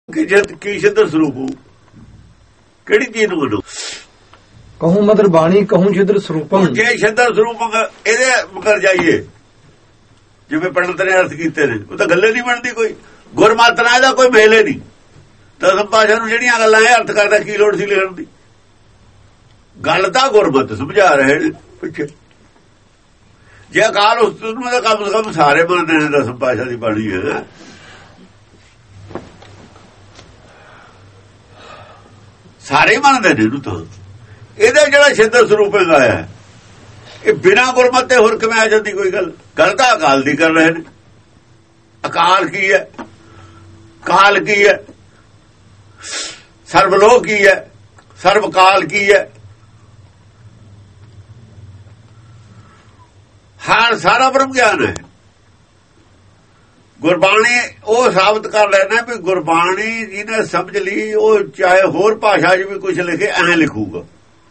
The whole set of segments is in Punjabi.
ਕਿ ਜਦ ਕੀ ਛਿਦਰ ਸਰੂਪ ਕਿਹੜੀ ਚੀਜ਼ ਨੂੰ ਮੰਨੋ? ਕਹੂੰ ਮਦਰ ਬਾਣੀ ਕਹੂੰ ਛਿਦਰ ਸਰੂਪਮ। ਜੇ ਛਿਦਰ ਸਰੂਪ ਇਹਦੇ ਮਗਰ ਜਾਈਏ ਜਿਵੇਂ ਪੰਡਤ ਨੇ ਅਰਥ ਕੀਤੇ ਨੇ, ਉਹ ਤਾਂ ਗੱਲੇ ਨਹੀਂ ਬਣਦੀ ਕੋਈ। ਗੁਰਮਤਿ ਦਾ ਕੋਈ ਮੇਲੇ ਨਹੀਂ। ਦਸਮ ਪਾਤਸ਼ਾਹ ਨੂੰ ਜਿਹੜੀਆਂ ਗੱਲਾਂ ਇਹ ਅਰਥ ਕਰਦਾ ਕੀ ਲੋੜ ਸੀ ਲਿਖਣ ਦੀ? ਗੱਲ ਤਾਂ ਗੁਰਮਤਿ ਸਮਝਾ ਰਹੇ ਨੇ ਪਿੱਛੇ। ਜੇ ਅਕਾਲ ਉਸਤਤ ਨੂੰ ਤਾਂ ਕਮ ਸੇ ਕਮ ਸਾਰੇ ਮੰਨਦੇ ਨੇ ਦਸਮ ਪਾਤਸ਼ਾਹ ਦੀ ਬਾਣੀ ਹੈ। ਸਾਰੇ ਮੰਨਦੇ ਨੇ ਇਹਨੂੰ। ਤਾਂ ਇਹਦਾ ਜਿਹੜਾ ਛਿਦਰ ਸਰੂਪ ਗਾਇਆ ਇਹ ਬਿਨਾਂ ਗੁਰਮਤਿ ਤੇ ਹੋਰ ਕਿਵੇਂ ਆ ਜਾਂਦੀ ਕੋਈ ਗੱਲ? ਗੱਲ ਤਾਂ ਅਕਾਲ ਦੀ ਕਰ ਰਹੇ ਨੇ। ਅਕਾਲ ਕੀ ਹੈ? ਕਾਲ ਕੀ ਹੈ? ਸਰਬਲੋਕ ਕੀ ਹੈ? ਸਰਬਕਾਲ ਕੀ ਹੈ? ਹਰ ਸਾਰਾ ਬ੍ਰਹਮ ਗਿਆਨ ਹੈ। ਗੁਰਬਾਣੀ ਉਹ ਸਾਬਤ ਕਰ ਲੈਣਾ ਵੀ ਗੁਰਬਾਣੀ ਜਿਹਨੇ ਸਮਝ ਲਈ ਉਹ ਚਾਹੇ ਹੋਰ ਭਾਸ਼ਾ 'ਚ ਵੀ ਕੁਝ ਲਿਖੇ ਐਂ ਲਿਖੂਗਾ।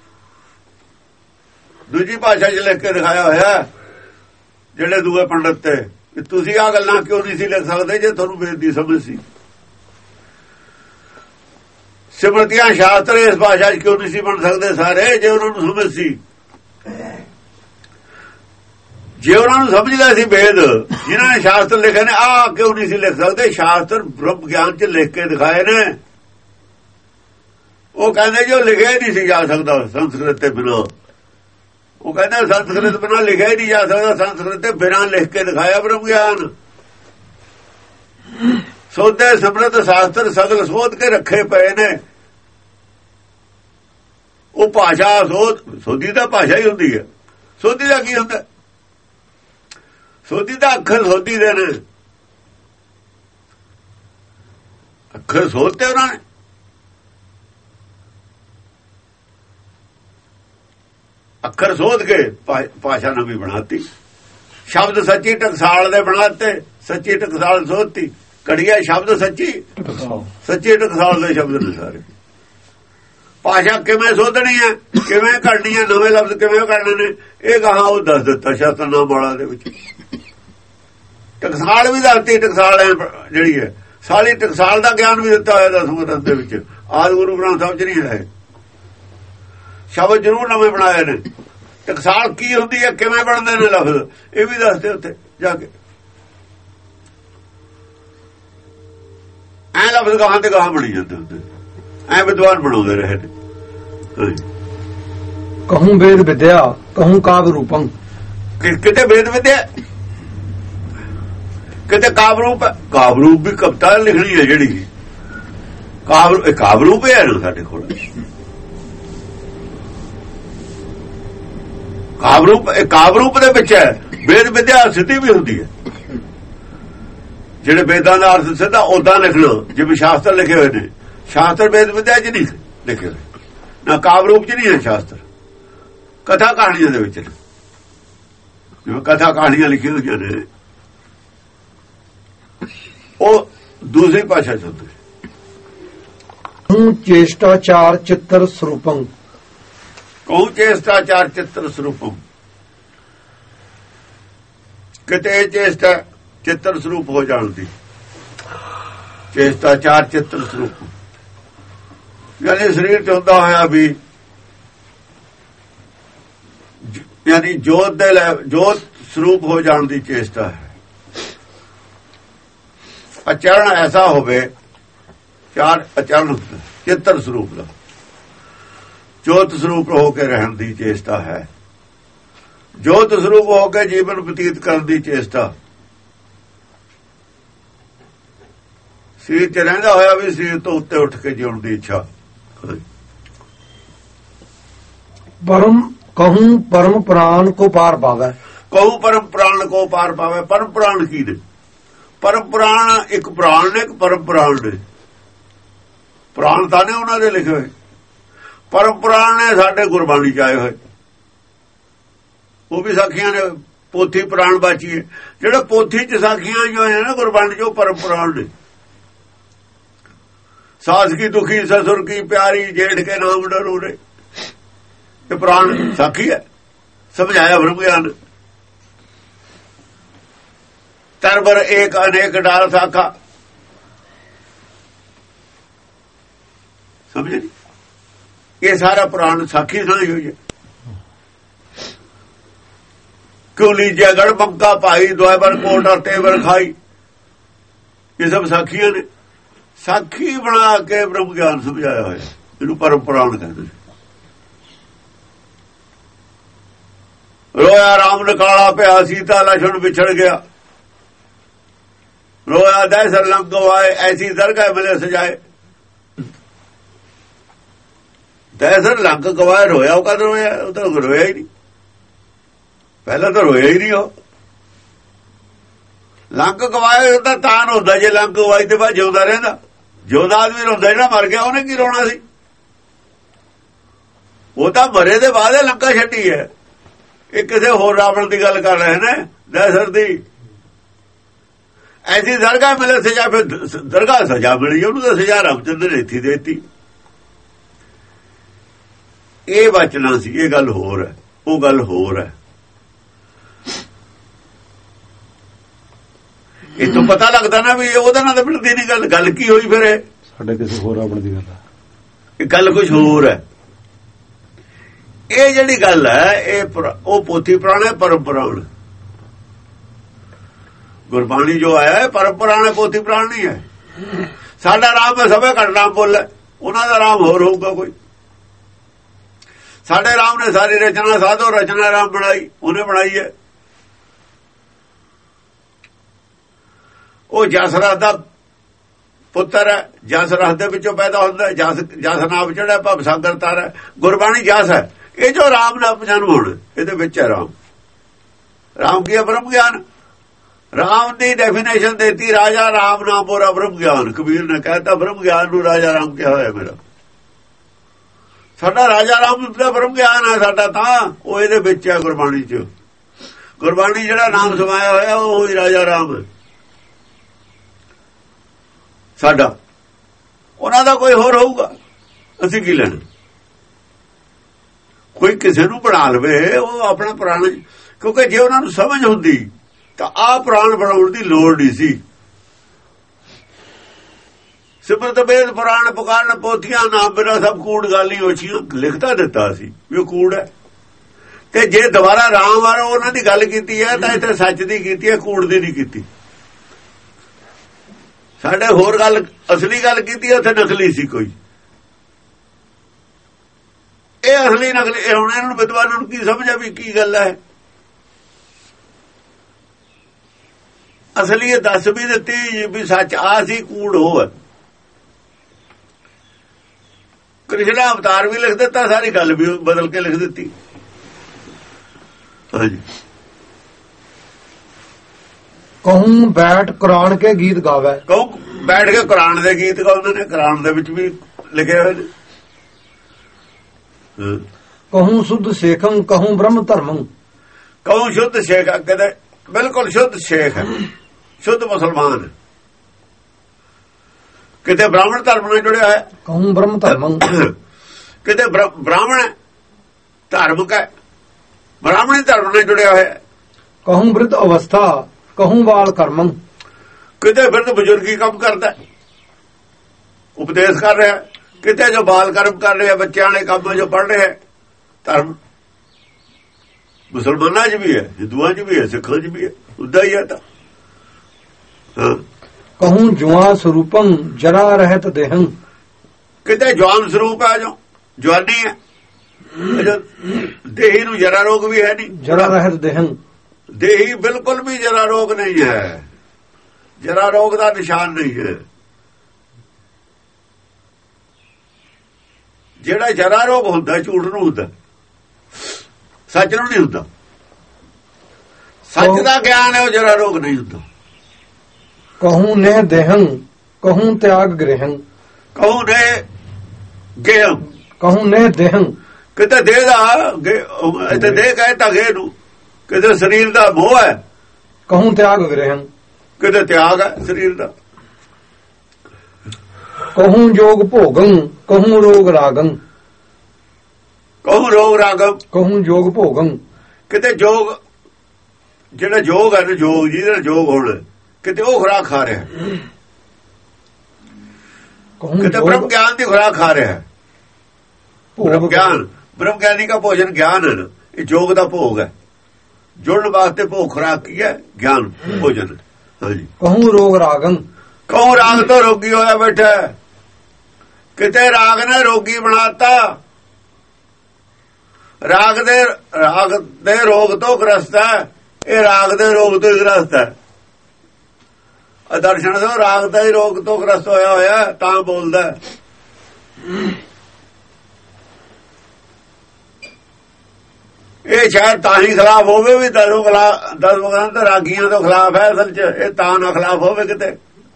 ਦੂਜੀ ਭਾਸ਼ਾ 'ਚ ਲਿਖ ਕੇ ਦਿਖਾਇਆ ਹੋਇਆ ਜਿਹੜੇ ਦੂਏ ਪੰਡਤ ਤੇ ਤੁਸੀਂ ਆਹ ਗੱਲਾਂ ਕਿਉਂ ਨਹੀਂ ਸੀ ਲਿਖ ਸਕਦੇ ਜੇ ਤੁਹਾਨੂੰ ਵੇਦ ਦੀ ਸਮਝ ਸੀ? ਸਿਮਰਤੀਆਂ ਸ਼ਾਸਤਰ ਇਸ ਭਾਸ਼ਾ 'ਚ ਕਿਉਂ ਨਹੀਂ ਸੀ ਬਣ ਸਕਦੇ ਸਾਰੇ ਜੇ ਉਹਨਾਂ ਨੂੰ ਸਮਝ ਸੀ? ਜੇ ਉਹਨਾਂ ਨੂੰ ਸਮਝ ਲਿਆ ਸੀ ਵੇਦ ਜਿਨ੍ਹਾਂ ਨੇ ਸ਼ਾਸਤਰ ਲਿਖੇ ਨੇ ਆਹ ਕਿਉਂ ਨਹੀਂ ਸੀ ਲਿਖ ਸਕਦੇ? ਸ਼ਾਸਤਰ ਬ੍ਰਹਮ ਗਿਆਨ 'ਚ ਲਿਖ ਕੇ ਦਿਖਾਏ ਨੇ। ਉਹ ਕਹਿੰਦੇ ਜੋ ਲਿਖਿਆ ਹੀ ਨਹੀਂ ਸੀ ਜਾ ਸਕਦਾ ਸੰਸਕ੍ਰਿਤ ਤੇ ਬਿਨਾਂ। ਉਹ ਕਹਿੰਦਾ ਸੰਸਕ੍ਰਿਤ ਬਿਨਾਂ ਲਿਖਿਆ ਹੀ ਨਹੀਂ ਜਾ ਸਕਦਾ। ਸੰਸਕ੍ਰਿਤ ਤੇ ਬਿਨਾਂ ਲਿਖ ਕੇ ਦਿਖਾਇਆ ਬ੍ਰਹਮ ਗਿਆਨ। ਸੋਧੇ ਸਮਰਤ ਸ਼ਾਸਤਰ ਸਗਲ ਸੋਧ ਕੇ ਰੱਖੇ ਪਏ ਨੇ। ਉਹ ਭਾਸ਼ਾ ਸੋਧੀ ਦਾ ਭਾਸ਼ਾ ਹੀ ਹੁੰਦੀ ਹੈ। ਸੋਧੀ ਦਾ ਕੀ ਹੁੰਦਾ? ਸੋਧੀ ਦਾ ਅੱਖਰ ਸੋਧੀ ਦੇ ਨੇ। ਅੱਖਰ ਸੋਧਤੇ ਉਹਨਾਂ ਨੇ। ਅੱਖਰ ਸੋਧ ਕੇ ਭਾਸ਼ਾ ਨਵੀਂ ਬਣਾਤੀ। ਸ਼ਬਦ ਸੱਚੀ ਟਕਸਾਲ ਦੇ ਬਣਾਤੇ। ਸੱਚੀ ਟਕਸਾਲ ਸੋਧਤੀ। ਕੜੀਆ ਸ਼ਬਦ ਸੱਚੀ ਸੱਚੀ ਟਕਸਾਲ ਦੇ ਸ਼ਬਦ ਨੇ ਸਾਰੇ। ਭਾਸ਼ਾ ਕਿਵੇਂ ਸੋਧਣੀ ਹੈ, ਕਿਵੇਂ ਕਰਨੀ ਹੈ, ਨਵੇਂ ਲਫ਼ਜ਼ ਕਿਵੇਂ ਕਰਨੇ ਨੇ, ਇਹ ਕਹਾਂ ਉਹ ਦੱਸ ਦਿੱਤਾ ਸ਼ਾਸਤਰਨਾਮਾ ਵਾਲਾ ਦੇ ਵਿੱਚ। ਟਕਸਾਲ ਵੀ ਦੱਸਤੀ। ਟਕਸਾਲ ਜਿਹੜੀ ਹੈ ਸਾਰੀ ਟਕਸਾਲ ਦਾ ਗਿਆਨ ਵੀ ਦਿੱਤਾ ਹੋਇਆ ਦਸਵੇਂ ਗ੍ਰੰਥ ਦੇ ਵਿੱਚ। ਆਦਿ ਗੁਰੂ ਗ੍ਰੰਥ ਸਾਹਿਬ 'ਚ ਨਹੀਂ ਹੈ। ਸ਼ਬਦ ਜ਼ਰੂਰ ਨਵੇਂ ਬਣਾਏ ਨੇ। ਟਕਸਾਲ ਕੀ ਹੁੰਦੀ ਹੈ, ਕਿਵੇਂ ਬਣਦੇ ਨੇ ਲਫ਼ਜ਼, ਇਹ ਵੀ ਦੱਸਦੇ ਉੱਥੇ ਜਾ ਕੇ। ਐ ਲਫ਼ਜ਼ ਗਾਹਾਂ ਤੇ ਗਾਹਾਂ ਬਣੀ ਜਾਂਦੇ ਹੁੰਦੇ। ਐ ਵਿਦਵਾਨ ਬਣਾਉਂਦੇ ਰਹੇ ਨੇ। ਕਹੂੰ ਵੇਦ ਵਿਦਿਆ ਕਹੂੰ ਕਾਵਿ ਰੂਪੰ। ਕਿਤੇ ਵੇਦ ਵਿਦਿਆ ਕਿਤੇ ਕਾਵਿ ਰੂਪ। ਕਾਵਿ ਰੂਪ ਵੀ ਕਵਿਤਾ ਲਿਖਣੀ ਹੈ ਜਿਹੜੀ ਕਾਵਿ ਰੂਪ ਹੈ ਨਾ ਸਾਡੇ ਕੋਲ। ਕਾਵਿ ਰੂਪ ਦੇ ਵਿੱਚ ਹੈ। ਵੇਦ ਵਿਦਿਆ ਸਿੱਧੀ ਵੀ ਹੁੰਦੀ ਹੈ। ਜਿਹੜੇ ਵੇਦਾਂ ਦਾ ਅਰਥ ਸਿੱਧਾ ਉਦਾਂ ਲਿਖਣਾ ਜਿਵੇਂ ਸ਼ਾਸਤਰ ਲਿਖੇ ਹੋਏ ਨੇ। ਸ਼ਾਸਤਰ ਵੇਦ ਵਿਦਿਆ 'ਚ ਨਹੀਂ ਲਿਖੇ ਹੋਏ ਨਾ। ਕਾਵਿ ਰੂਪ 'ਚ ਨਹੀਂ ਹੈ ਸ਼ਾਸਤਰ। ਕਥਾ ਕਹਾਣੀਆਂ ਦੇ ਵਿੱਚ ਜਿਵੇਂ ਕਥਾ ਕਹਾਣੀਆਂ ਲਿਖੀਆਂ ਹੋਈਆਂ ਨੇ ਉਹ ਦੂਸਰੀ ਭਾਸ਼ਾ 'ਚ ਹੁੰਦੀ। ਚੇਸ਼ਟਾਚਾਰ ਚਿੱਤਰ ਸਰੂਪੰ। ਕਹੂੰ ਚੇਸ਼ਟਾਚਾਰ ਚਿੱਤਰ ਸਰੂਪਮ। ਕਿਤੇ ਚੇਸ਼ਟਾ ਚਿੱਤਰ ਸਰੂਪ ਹੋ ਜਾਣ ਦੀ। ਚੇਸ਼ਟਾਚਾਰ ਚਿੱਤਰ ਸਰੂਪ ਯਾਨੀ ਸਰੀਰ 'ਚ ਹੁੰਦਾ ਹੋਇਆ ਵੀ ਯਾਨੀ ਜੋਤ ਦੇ ਜੋਤ ਸਰੂਪ ਹੋ ਜਾਣ ਦੀ ਚੇਸ਼ਟਾ ਹੈ। ਆਚਰਣ ਐਸਾ ਹੋਵੇ ਚਾਰ ਆਚਰਣ ਚਿੱਤਰ ਸਰੂਪ ਦਾ ਜੋਤ ਸਰੂਪ ਹੋ ਕੇ ਰਹਿਣ ਦੀ ਚੇਸ਼ਟਾ ਹੈ। ਜੋਤ ਸਰੂਪ ਹੋ ਕੇ ਜੀਵਨ ਬਤੀਤ ਕਰਨ ਦੀ ਚੇਸ਼ਟਾ। ਸਰੀਰ 'ਚ ਰਹਿੰਦਾ ਹੋਇਆ ਵੀ ਸਰੀਰ ਤੋਂ ਉੱਤੇ ਉੱਠ ਕੇ ਜਿਉਣ ਦੀ ਇੱਛਾ। ਪਰਮ ਕਹੂੰ ਪਰਮ ਪ੍ਰਾਣ ਕੋ ਪਾਰ ਪਾਵੇ। ਕਹੂੰ ਪਰਮ ਪ੍ਰਾਣ ਕੋ ਪਾਰ ਪਾਵੇ। ਪਰਮ ਪ੍ਰਾਣ ਕੀ ਨੇ? ਪਰਮ ਪ੍ਰਾਣ ਇੱਕ ਪ੍ਰਾਣ ਨੇ, ਇੱਕ ਪਰਮ ਪ੍ਰਾਣ ਨੇ। ਪ੍ਰਾਣ ਤਾਂ ਨੇ ਉਹਨਾਂ ਦੇ ਲਿਖੇ ਹੋਏ। ਪਰਮ ਪ੍ਰਾਣ ਨੇ ਸਾਡੇ ਗੁਰਬਾਣੀ 'ਚ ਆਏ ਹੋਏ। ਉਹ ਵੀ ਸਾਖੀਆਂ ਨੇ। ਪੋਥੀ ਪ੍ਰਾਣ ਬਾਚੀ ਹੈ। ਜਿਹੜਾ ਪੋਥੀ 'ਚ ਸਾਖੀਆਂ ਜੋ ਹੈ ਨਾ ਗੁਰਬਾਣੀ 'ਚ ਉਹ ਪਰਮ ਪ੍ਰਾਣ ਨੇ। ਸਾਸ ਕੀ ਦੁਖੀ ਸਸੁਰ ਕੀ ਪਿਆਰੀ ਜੇਠ ਕੇ ਨਾਮ ਡਰੂ ਰੇ। ਇਹ ਪ੍ਰਾਣ ਸਾਖੀ ਹੈ। ਸਮਝਾਇਆ ਬ੍ਰਹਮ ਗਿਆਨ। ਤਰਬਰ ਏਕ ਅਨੇਕ ਡਾਲ ਸਾਖਾ। ਸਮਝੇ? ਇਹ ਸਾਰਾ ਪੁਰਾਣ ਸਾਖੀ ਸੁਣੀ ਹੋਈ ਹੈ। ਕਿਉਂ ਲੀਜਿਆ ਗੜ ਬੰਕਾ ਭਾਈ ਦੁਆਬਰ ਕੋਟ ਅਰਤੇ ਵਰ ਖਾਈ, ਇਹ ਸਭ ਸਾਖੀਆਂ ਨੇ। ਸਾਖੀ ਬਣਾ ਕੇ ਬ੍ਰਹਮ ਗਿਆਨ ਸਮਝਾਇਆ ਹੋਇਆ, ਇਹਨੂੰ ਪਰਮ ਪੁਰਾਣ ਕਹਿੰਦੇ। ਰੋਇਆ ਰਾਮ ਨਿਕਾਲਾ ਪਿਆ, ਸੀਤਾ ਲਛਣ ਵਿਛੜ ਗਿਆ, ਰੋਇਆ ਦਹਿਸਰ ਲੰਘ ਗਵਾਏ, ਐਸੀ ਦਰਗਾਹ ਮਿਲੇ ਸਜਾਏ। ਦਹਿਸਰ ਲੰਘ ਗਵਾਏ, ਰੋਇਆ ਉਹ ਕਦ ਰੋਇਆ? ਉਹ ਤਾਂ ਰੋਇਆ ਹੀ ਨਹੀਂ, ਪਹਿਲਾਂ ਤਾਂ ਰੋਇਆ ਹੀ ਨਹੀਂ। ਉਹ ਲੰਘ ਗਵਾਏ ਤਾਂ ਤਾਂ ਹੁੰਦਾ, ਜੇ ਲੰਘ ਗਵਾਈ ਤੇ ਬਾਅਦ ਜਿਉਂਦਾ ਰਹਿੰਦਾ। ਜਿਉਂਦਾ ਆਦਮੀ ਰੋਂਦਾ, ਜਿਹੜਾ ਮਰ ਗਿਆ ਉਹਨੇ ਕੀ ਰੋਣਾ ਸੀ? ਉਹ ਤਾਂ ਮਰੇ ਦੇ ਬਾਅਦ ਲੰਕਾ ਛੱਡੀ ਹੈ। ਇਹ ਕਿਸੇ ਹੋਰ ਰਾਵਣ ਦੀ ਗੱਲ ਕਰ ਰਹੇ ਨੇ, ਦਹਿਸਰ ਦੀ। ਐਸੀ ਦਰਗਾਹ ਮਿਲੇ ਸਜ਼ਾ, ਫਿਰ ਦਰਗਾਹ ਸਜ਼ਾ ਮਿਲੀ ਉਹਨੂੰ, ਤਾਂ ਸਜ਼ਾ ਰਾਮਚੰਦਰ ਨੇ ਇੱਥੇ ਦੇਤੀ। ਇਹ ਬਚਨਾ ਸੀ, ਇਹ ਗੱਲ ਹੋਰ ਹੈ, ਉਹ ਗੱਲ ਹੋਰ ਹੈ। ਇਹ ਤੋਂ ਪਤਾ ਲੱਗਦਾ ਨਾ ਵੀ ਉਹਦੇ ਨਾਲ ਤਾਂ ਮਿਲਦੀ ਨਹੀਂ ਗੱਲ। ਗੱਲ ਕੀ ਹੋਈ ਫਿਰ? ਸਾਡੇ ਕਿਸੇ ਹੋਰ ਰਾਵਣ ਦੀ ਗੱਲ ਹੈ, ਇਹ ਗੱਲ ਕੁਝ ਹੋਰ ਹੈ। ਇਹ ਜਿਹੜੀ ਗੱਲ ਹੈ, ਇਹ ਉਹ ਪੋਥੀ ਪੁਰਾਣ ਹੈ, ਪਰਮ ਪੁਰਾਣ। ਗੁਰਬਾਣੀ ਜੋ ਆਇਆ ਹੈ ਪਰਮ ਪੁਰਾਣ ਹੈ, ਪੋਥੀ ਪੁਰਾਣ ਨਹੀਂ ਹੈ। ਸਾਡਾ ਰਾਮ ਹੈ ਸਭੇ ਘਟ ਨਾਮ ਬੋਲੇ, ਉਹਨਾਂ ਦਾ ਰਾਮ ਹੋਰ ਹੋਊਗਾ ਕੋਈ। ਸਾਡੇ ਰਾਮ ਨੇ ਸਾਰੀ ਰਚਨਾ ਸਾਧੋ ਰਚਨਾ ਰਾਮ ਬਣਾਈ, ਉਹਨੇ ਬਣਾਈ ਹੈ। ਉਹ ਜਸਰਥ ਦਾ ਪੁੱਤਰ ਹੈ, ਜਸਰਥ ਦੇ ਵਿੱਚੋਂ ਪੈਦਾ ਹੁੰਦਾ। ਜਸ ਨਾਮ ਜਿਹੜਾ ਭਵ ਸਾਗਰ ਤਾਰਾ, ਗੁਰਬਾਣੀ ਜਸ ਹੈ। ਇਹ ਜੋ ਰਾਮ ਨਾਮ ਜਨਮ ਹੋਣ, ਇਹਦੇ ਵਿੱਚ ਹੈ ਰਾਮ। ਰਾਮ ਕੀ ਹੈ? ਬ੍ਰਹਮ ਗਿਆਨ। ਰਾਮ ਦੀ ਡੈਫੀਨੇਸ਼ਨ ਦੇਤੀ, ਰਾਜਾ ਰਾਮ ਨਾਮ ਪੂਰਾ ਬ੍ਰਹਮ ਗਿਆਨ। ਕਬੀਰ ਨੇ ਕਹਿਤਾ ਬ੍ਰਹਮ ਗਿਆਨ ਨੂੰ ਰਾਜਾ ਰਾਮ ਕਿਹਾ ਹੋਇਆ ਮੇਰਾ। ਸਾਡਾ ਰਾਜਾ ਰਾਮ ਦਾ ਬ੍ਰਹਮ ਗਿਆਨ ਹੈ ਸਾਡਾ, ਤਾਂ ਉਹ ਇਹਦੇ ਵਿੱਚ ਹੈ ਗੁਰਬਾਣੀ ਚ। ਗੁਰਬਾਣੀ ਜਿਹੜਾ ਨਾਮ ਸਮਾਇਆ ਹੋਇਆ ਉਹ ਹੀ ਰਾਜਾ ਰਾਮ ਹੈ ਸਾਡਾ। ਉਹਨਾਂ ਦਾ ਕੋਈ ਹੋਰ ਹੋਊਗਾ, ਅਸੀਂ ਕੀ ਲੈਣਾ? ਕੋਈ ਕਿਸੇ ਨੂੰ ਬਣਾ ਲਵੇ, ਉਹ ਆਪਣਾ ਪੁਰਾਣਾ। ਕਿਉਂਕਿ ਜੇ ਉਹਨਾਂ ਨੂੰ ਸਮਝ ਹੁੰਦੀ ਤਾਂ ਆਹ ਪੁਰਾਣ ਬਣਾਉਣ ਦੀ ਲੋੜ ਨਹੀਂ ਸੀ। ਸਿਮਰਤ ਵੇਦ ਪੁਰਾਣ ਪੁਕਾਰਨ ਪੋਥੀਆਂ ਨਾਮ ਬਿਨਾ ਸਭ ਕੂੜ ਗਾਲੀ ਹੋਛੀਆਂ, ਲਿਖਤਾ ਦਿੱਤਾ ਸੀ ਵੀ ਉਹ ਕੂੜ ਹੈ। ਤੇ ਜੇ ਦੁਬਾਰਾ ਰਾਮ ਵਾਲਾ ਉਹਨਾਂ ਦੀ ਗੱਲ ਕੀਤੀ ਹੈ ਤਾਂ ਇੱਥੇ ਸੱਚ ਦੀ ਕੀਤੀ ਹੈ, ਕੂੜ ਦੀ ਨਹੀਂ ਕੀਤੀ। ਸਾਡੇ ਹੋਰ ਗੱਲ ਅਸਲੀ ਗੱਲ ਕੀਤੀ, ਉੱਥੇ ਨਕਲੀ ਸੀ ਕੋਈ। ਇਹ ਅਸਲੀ ਨਕਲੀ। ਹੁਣ ਇਹਨਾਂ ਨੂੰ ਵਿਦਵਾਨਾਂ ਨੂੰ ਕੀ ਸਮਝ ਆ ਵੀ ਕੀ ਗੱਲ ਹੈ? ਅਸਲੀ ਦੱਸ ਵੀ ਦਿੱਤੀ ਵੀ ਸੱਚ ਆ ਸੀ, ਕੂੜ ਹੋਵੇ। ਕ੍ਰਿਸ਼ਨ ਅਵਤਾਰ ਵੀ ਲਿਖ ਦਿੱਤਾ, ਸਾਰੀ ਗੱਲ ਵੀ ਬਦਲ ਕੇ ਲਿਖ ਦਿੱਤੀ। ਹਾਂਜੀ। ਕਹੂੰ ਬੈਠ ਕੁਰਾਨ ਕੇ ਗੀਤ ਗਾਵੇ, ਕਹੂੰ ਬੈਠ ਕੇ ਕੁਰਾਨ ਦੇ ਗੀਤ ਗਾਉਂਦੇ ਨੇ। ਕੁਰਾਨ ਦੇ ਵਿੱਚ ਵੀ ਲਿਖੇ ਹੋਏ ਨੇ। ਕਹੂੰ ਸੁਧ ਸੇਖੰ ਕਹੂੰ ਬ੍ਰਹਮ ਧਰਮੰ, ਕਹੂੰ ਸ਼ੁੱਧ ਸ਼ੇਖ। ਕਹਿੰਦੇ ਬਿਲਕੁਲ ਸ਼ੁੱਧ ਸ਼ੇਖ ਹੈ, ਸ਼ੁੱਧ ਮੁਸਲਮਾਨ। ਕਿਤੇ ਬ੍ਰਾਹਮਣ ਧਰਮ ਨਾਲ ਜੁੜਿਆ ਹੈ, ਕਹੂੰ ਬ੍ਰਹਮ ਧਰਮੰ। ਕਿਤੇ ਬ੍ਰਾਹਮਣ ਧਾਰਮਿਕ ਹੈ, ਬ੍ਰਾਹਮਣੀ ਧਰਮ ਨਾਲ ਜੁੜਿਆ ਹੋਇਆ। ਕਹੂੰ ਬ੍ਰਿਧ ਅਵਸਥਾ ਕਹੂੰ ਬਾਲ ਕਰਮੰ, ਕਿਤੇ ਬਿਰਧ ਬਜ਼ੁਰਗੀ ਕੰਮ ਕਰਦਾ, ਉਪਦੇਸ਼ ਕਰ ਰਿਹਾ। ਕਿਤੇ ਜੋ ਬਾਲ ਕਰਮ ਕਰ ਰਿਹਾ, ਬੱਚਿਆਂ ਵਾਲੇ ਕੰਮ ਜੋ ਪੜ੍ਹ ਰਿਹਾ। ਧਰਮ ਮੁਸਲਮਾਨਾਂ 'ਚ ਵੀ ਹੈ, ਹਿੰਦੂਆਂ 'ਚ ਵੀ ਹੈ, ਸਿੱਖਾਂ 'ਚ ਵੀ ਹੈ, ਉਦਾਂ ਹੀ ਹੈ। ਤਾਂ ਕਹੂੰ ਜੁਆ ਸਰੂਪੰ ਜਰਾ ਰਹਿਤ ਦੇਹੰ, ਕਿਤੇ ਜਵਾਨ ਸਰੂਪ ਹੈ, ਜੋ ਜਵਾਨੀ ਹੈ। ਦੇਹੀ ਨੂੰ ਜਰਾ ਰੋਗ ਵੀ ਹੈ ਨਹੀਂ। ਜਰਾ ਰਹਿਤ ਦੇਹੰ, ਦੇਹੀ ਬਿਲਕੁਲ ਵੀ ਜਰਾ ਰੋਗ ਨਹੀਂ ਹੈ, ਜਰਾ ਰੋਗ ਦਾ ਨਿਸ਼ਾਨ ਨਹੀਂ ਹੈ। ਜਿਹੜਾ ਜਰਾ ਰੋਗ ਹੁੰਦਾ ਝੂਠ ਨੂੰ ਹੁੰਦਾ, ਸੱਚ ਨੂੰ ਨਹੀਂ ਹੁੰਦਾ। ਸੱਚ ਦਾ ਗਿਆਨ ਹੈ, ਉਹ ਜਰਾ ਰੋਗ ਨਹੀਂ ਹੁੰਦਾ। ਕਹੂੰ ਨੇ ਦੇਹੰ ਕਹੂੰ ਤਿਆਗ ਗ੍ਰਹਿੰ, ਕਹੂੰ ਨੇ ਗੇਹੰ, ਕਹੂੰ ਨੇ ਦੇਹੰ। ਕਿਤੇ ਦੇਹ ਦਾ ਇੱਥੇ ਦੇਹ ਕਹੇ ਤਾਂ ਗੇ ਨੂੰ, ਕਿਤੇ ਸਰੀਰ ਦਾ ਮੋਹ ਹੈ। ਕਹੂੰ ਤਿਆਗ ਗ੍ਰਹਿੰ, ਕਿਤੇ ਤਿਆਗ ਹੈ ਸਰੀਰ ਦਾ। ਕਹੂੰ ਜੋਗ ਭੋਗੰ ਕਹੂੰ ਰੋਗ ਰਾਗੰ, ਕਹੂੰ ਰੋਗ ਰਾਗਮ, ਕਹੂੰ ਜੋਗ ਭੋਗੰ। ਕਿਤੇ ਜੋਗ, ਜਿਹੜਾ ਜੋਗ ਹੈ ਨਾ, ਜੋਗ ਜਿਹਦੇ ਨਾਲ ਜੋਗ ਹੋਣਾ, ਕਿਤੇ ਉਹ ਖੁਰਾਕ ਖਾ ਰਿਹਾ। ਕਿਤੇ ਬ੍ਰਹਮ ਗਿਆਨ ਦੀ ਖੁਰਾਕ ਖਾ ਰਿਹਾ ਹੈ। ਬ੍ਰਹਮ ਗਿਆਨ, ਬ੍ਰਹਮ ਗਿਆਨੀ ਦਾ ਭੋਜਨ ਗਿਆਨ ਹੈ। ਇਹ ਯੋਗ ਦਾ ਭੋਗ ਹੈ। ਜੁੜਨ ਵਾਸਤੇ ਭੋਗ ਖੁਰਾਕ ਕੀ ਹੈ? ਗਿਆਨ ਭੋਜਨ। ਹਾਂਜੀ। ਕਹੂੰ ਰੋਗ ਰਾਗੰ, ਕਹੂੰ ਰਾਗ ਤੋਂ ਰੋਗੀ ਹੋਇਆ ਬੈਠਾ। ਕਿਤੇ ਰਾਗ ਨੇ ਰੋਗੀ ਬਣਾਤਾ। ਰਾਗ ਦੇ ਰੋਗ ਤੋਂ ਗ੍ਰਸਤ ਹੈ। ਇਹ ਰਾਗ ਦੇ ਰੋਗ ਤੋਂ ਹੀ ਗ੍ਰਸਤ ਹੈ। ਦਰਸ਼ਨ ਤੋਂ ਰਾਗ ਦਾ ਹੀ ਰੋਗ ਤੋਂ ਗ੍ਰਸਤ ਹੋਇਆ ਤਾਂ ਬੋਲਦਾ। ਇਹ ਸ਼ਾਇਦ ਤਾਂ ਹੀ ਖਿਲਾਫ ਹੋਵੇ ਵੀ 10 ਰਾਗੀਆਂ ਤੋਂ ਖਿਲਾਫ ਹੈ। ਅਸਲ ਚ ਇਹ ਤਾਂ ਨਾ ਖਿਲਾਫ ਹੋਵੇ ਕਿਤੇ।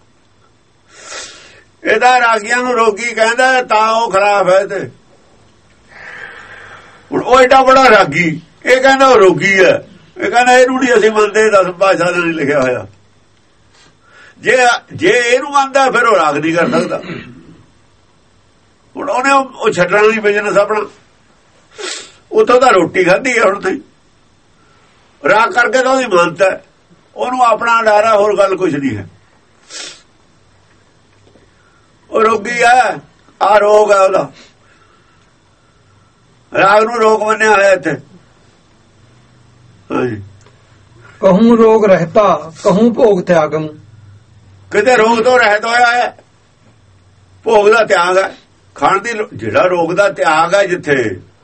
ਇਹਦਾ ਰਾਗੀਆਂ ਨੂੰ ਰੋਗੀ ਕਹਿੰਦਾ ਤਾਂ ਉਹ ਖਿਲਾਫ ਹੈ। ਤੇ ਹੁਣ ਉਹ ਏਡਾ ਬੜਾ ਰਾਗੀ, ਇਹ ਕਹਿੰਦਾ ਉਹ ਰੋਗੀ ਹੈ। ਇਹ ਕਹਿੰਦਾ ਇਹਨੂੰ ਨਹੀਂ ਅਸੀਂ ਮੰਨਦੇ, 10 ਭਾਸ਼ਾ ਦਾ ਨਹੀਂ ਲਿਖਿਆ ਹੋਇਆ। ਜੇ ਇਹਨੂੰ ਮੰਨਦਾ ਫਿਰ ਉਹ ਰਾਗ ਨਹੀਂ ਕਰ ਸਕਦਾ। ਹੁਣ ਉਹਨੇ ਉਹ ਛੱਡਣਾ ਨਹੀਂ ਬਿਜ਼ਨਸ ਆਪਣਾ। ਉੱਥੋਂ ਤਾਂ ਰੋਟੀ ਖਾਧੀ ਹੈ ਹੁਣ ਤੇ ਰਾਗ ਕਰਕੇ ਤਾਂ ਉਹਦੀ ਮਾਨਤਾ। ਉਹਨੂੰ ਆਪਣਾ ਡਾਰਾ, ਹੋਰ ਗੱਲ ਕੁਝ ਨਹੀਂ ਹੈ। ਉਹ ਰੋਗੀ ਹੈ। ਆ ਰੋਗ ਹੈ ਉਹਦਾ। ਰਾਗ ਨੂੰ ਰੋਗ ਮੰਨਿਆ ਹੋਇਆ ਇੱਥੇ। ਹਾਂਜੀ। ਕਹੂੰ ਰੋਗ ਰਹਿਤਾ, ਕਹੂੰ ਭੋਗ ਤਿਆਗਮ। ਕਿਤੇ ਰੋਗ ਤੋਂ ਰਹਿਤ ਹੋਇਆ ਹੈ। ਭੋਗ ਦਾ ਤਿਆਗ ਹੈ। ਖਾਣ ਦੀ ਜਿਹੜਾ ਰੋਗ ਦਾ ਤਿਆਗ ਹੈ, ਜਿੱਥੇ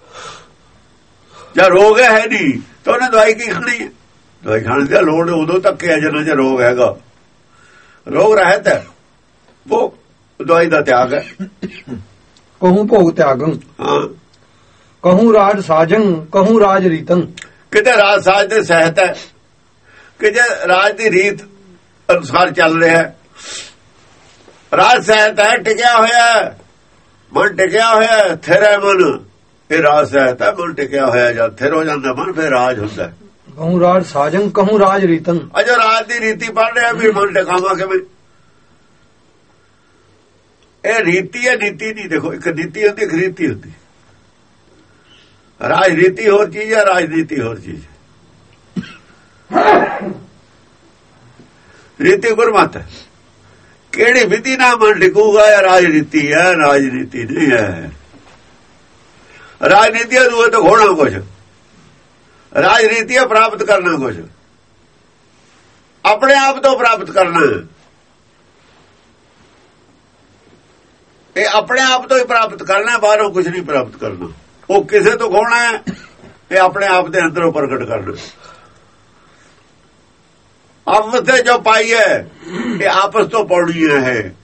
ਜਾਂ ਰੋਗ ਹੈ ਨਹੀਂ ਤਾਂ ਉਹਨੇ ਦਵਾਈ ਕੀ ਖਾਣੀ ਹੈ? ਦਵਾਈ ਖਾਣ ਦੀ ਲੋੜ ਉਦੋਂ ਤੱਕ ਹੈ ਜਦੋਂ ਜੇ ਰੋਗ ਹੈਗਾ। ਰੋਗ ਰਹਿਤ ਹੈ, ਉਹ ਦਵਾਈ ਦਾ ਤਿਆਗ ਹੈ। ਕਹੂੰ ਭੋਗ ਤਿਆਗੰ। ਹਾਂ। ਕਹੂੰ ਰਾਜ ਸਾਜੰ, ਕਹੂੰ ਰਾਜ ਰੀਤੰ। ਕਿਤੇ ਰਾਜ ਸਾਜ ਦੇ ਸਹਿਤ ਹੈ, ਕਿ ਜੇ ਰਾਜ ਦੀ ਰੀਤ ਅਨੁਸਾਰ ਚੱਲ ਰਿਹਾ। ਰਾਜ ਸਹਿਤ ਹੈ, ਟਿਕਿਆ ਹੋਇਆ ਮਨ, ਟਿਕਿਆ ਹੋਇਆ ਥਿਰ ਹੈ ਮਨ। ਇਹ ਰਾਜ ਸਹਿਤ ਹੈ, ਮਨ ਟਿਕਿਆ ਹੋਇਆ। ਜਦ ਥਿਰ ਹੋ ਜਾਂਦਾ ਮਨ ਫਿਰ ਰਾਜ ਹੁੰਦਾ। ਕਹੂੰ ਰਾਜ ਸਾਜੰ, ਕਹੂੰ ਰਾਜ ਰੀਤੰ। ਅਜੋ ਰਾਜ ਦੀ ਰੀਤੀ ਪੜ ਰਿਹਾ ਵੀ ਮਨ ਟਿਕਾਵਾਂ ਕਿਵੇਂ। ਇਹ ਰੀਤੀ ਹੈ, ਨੀਤੀ ਨਹੀਂ। ਦੇਖੋ ਇੱਕ ਨੀਤੀ ਹੁੰਦੀ, ਇੱਕ ਰੀਤੀ ਹੁੰਦੀ। ਰਾਜਨੀਤੀ ਹੋਰ ਚੀਜ਼ ਹੈ, ਰਾਜਨੀਤੀ ਹੋਰ ਚੀਜ਼। ਰੀਤੀ ਗੁਰਮਤਿ ਹੈ। ਕਿਹੜੀ ਵਿਧੀ ਨਾਲ ਮਨ ਟਿਕੂਗਾ? ਇਹ ਰਾਜਨੀਤੀ ਹੈ, ਰਾਜਨੀਤੀ ਨਹੀਂ ਹੈ। ਰਾਜਨੀਤੀ ਦੂਏ ਤੋਂ ਖੋਣਾ ਕੁਛ, ਰਾਜਨੀਤੀ ਪ੍ਰਾਪਤ ਕਰਨਾ ਕੁਛ, ਆਪਣੇ ਆਪ ਤੋਂ ਪ੍ਰਾਪਤ ਕਰਨਾ। ਇਹ ਆਪਣੇ ਆਪ ਤੋਂ ਹੀ ਪ੍ਰਾਪਤ ਕਰਨਾ, ਬਾਹਰੋਂ ਕੁਝ ਨਹੀਂ ਪ੍ਰਾਪਤ ਕਰਨਾ। ਉਹ ਕਿਸੇ ਤੋਂ ਖੋਣਾ ਹੈ, ਇਹ ਆਪਣੇ ਆਪ ਦੇ ਅੰਦਰੋਂ ਪ੍ਰਗਟ ਕਰਨਾ। ਆਪਸ ਤੇ ਜੋ ਪਾਈ ਹੈ, ਇਹ ਆਪਸ ਤੋਂ ਪਾਉਣੀ ਹੈ।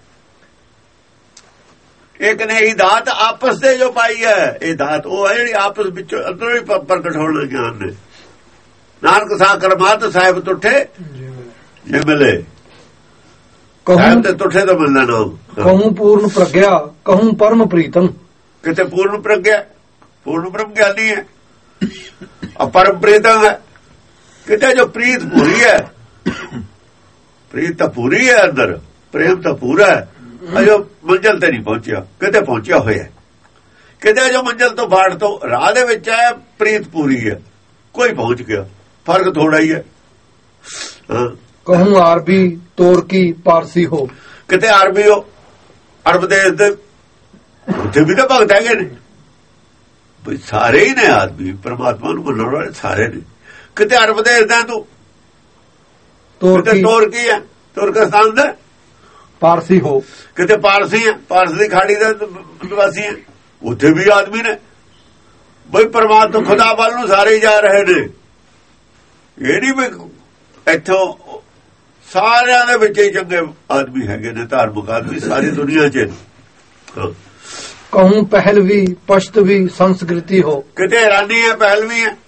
ਇੱਕ ਨੇ ਹੀ ਦਾਤ ਆਪਸ ਤੇ ਜੋ ਪਾਈ ਹੈ, ਇਹ ਦਾਤ ਉਹ ਹੈ ਜਿਹੜੀ ਆਪਸ ਵਿੱਚੋਂ ਅੰਦਰੋਂ ਹੀ ਪ੍ਰਗਟ ਹੋਣ ਗਿਆਨ ਨੇ। ਨਾਨਕ ਸਾਕਰ ਮਾਤ ਸਾਹਿਬ ਤੁਠੇ ਜੇ ਮਿਲੇ। ਸਾਹਿਬ ਤੇ ਤੁਠੇ ਤੋਂ ਮਿਲਣਾ ਨਾਮ। ਕਹੂੰ ਪੂਰਨ ਪ੍ਰਗਿਆ, ਕਹੂੰ ਪਰਮ ਪ੍ਰੀਤਮ। ਕਿਤੇ ਪੂਰਨ ਪ੍ਰਗਿਆ, ਪੂਰਨ ਬ੍ਰਹਮ ਗਿਆਨੀ ਹੈ। ਪਰਮ ਪ੍ਰੀਤਮ ਹੈ। ਕਿਤੇ ਜੋ ਪ੍ਰੀਤ ਪੂਰੀ ਹੈ। ਪ੍ਰੀਤ ਤਾਂ ਪੂਰੀ ਹੈ ਅੰਦਰ, ਪ੍ਰੇਮ ਤਾਂ ਪੂਰਾ ਹੈ। ਅਜੋ ਮੰਜ਼ਲ ਤੇ ਨਹੀਂ ਪਹੁੰਚਿਆ, ਕਿਤੇ ਪਹੁੰਚਿਆ ਹੋਇਆ। ਕਿਤੇ ਜੋ ਮੰਜ਼ਲ ਤੋਂ ਬਾੜ ਤੋਂ ਰਾਹ ਦੇ ਵਿੱਚ ਹੈ, ਪ੍ਰੀਤ ਪੂਰੀ ਹੈ। ਕੋਈ ਪਹੁੰਚ ਗਿਆ, ਫਰਕ ਥੋੜਾ ਹੀ ਹੈ। ਕਹੂੰ ਆਰਬੀ ਤੋਰਕੀ ਪਾਰਸੀ ਹੋ। ਕਿਤੇ ਆਰਬੀ ਹੋ, ਅਰਬ ਦੇਸ਼ ਦੇ ਉੱਥੇ ਵੀ ਤਾਂ ਭਗਤ ਹੈਗੇ ਨੇ। ਬਈ ਸਾਰੇ ਹੀ ਨੇ ਆਦਮੀ ਪਰਮਾਤਮਾ ਨੂੰ ਮੰਨਣ ਵਾਲੇ ਸਾਰੇ ਨੇ। ਕਿਤੇ ਅਰਬ ਦੇਸ਼ ਦਾ ਤੂੰ ਤੋਰਕੀ ਹੈ, ਤੁਰਕਸਤਾਨ ਦਾ ਪਾਰਸੀ ਹੋ। ਕਿਤੇ ਪਾਰਸੀ ਹੈ, ਪਾਰਸ ਦੀ ਖਾੜੀ ਦਾ ਨਿਵਾਸੀ ਹੈ, ਉੱਥੇ ਵੀ ਆਦਮੀ ਨੇ। ਬਈ ਪਰਮਾਤਮਾ ਖੁਦਾ ਵੱਲ ਨੂੰ ਸਾਰੇ ਹੀ ਜਾ ਰਹੇ ਨੇ। ਇਹ ਨਹੀਂ ਵੀ ਇੱਥੋਂ ਸਾਰਿਆਂ ਦੇ ਵਿੱਚ ਹੀ ਚੰਗੇ ਆਦਮੀ ਹੈਗੇ ਨੇ, ਧਾਰਮਿਕ ਆਦਮੀ ਸਾਰੀ ਦੁਨੀਆ 'ਚ। ਕਹੂੰ ਪਹਿਲਵੀ ਪਸ਼ਤਵੀ ਸੰਸਕ੍ਰਿਤੀ ਹੋ। ਕਿਤੇ ਇਰਾਨੀ ਹੈ, ਪਹਿਲਵੀ ਹੈ।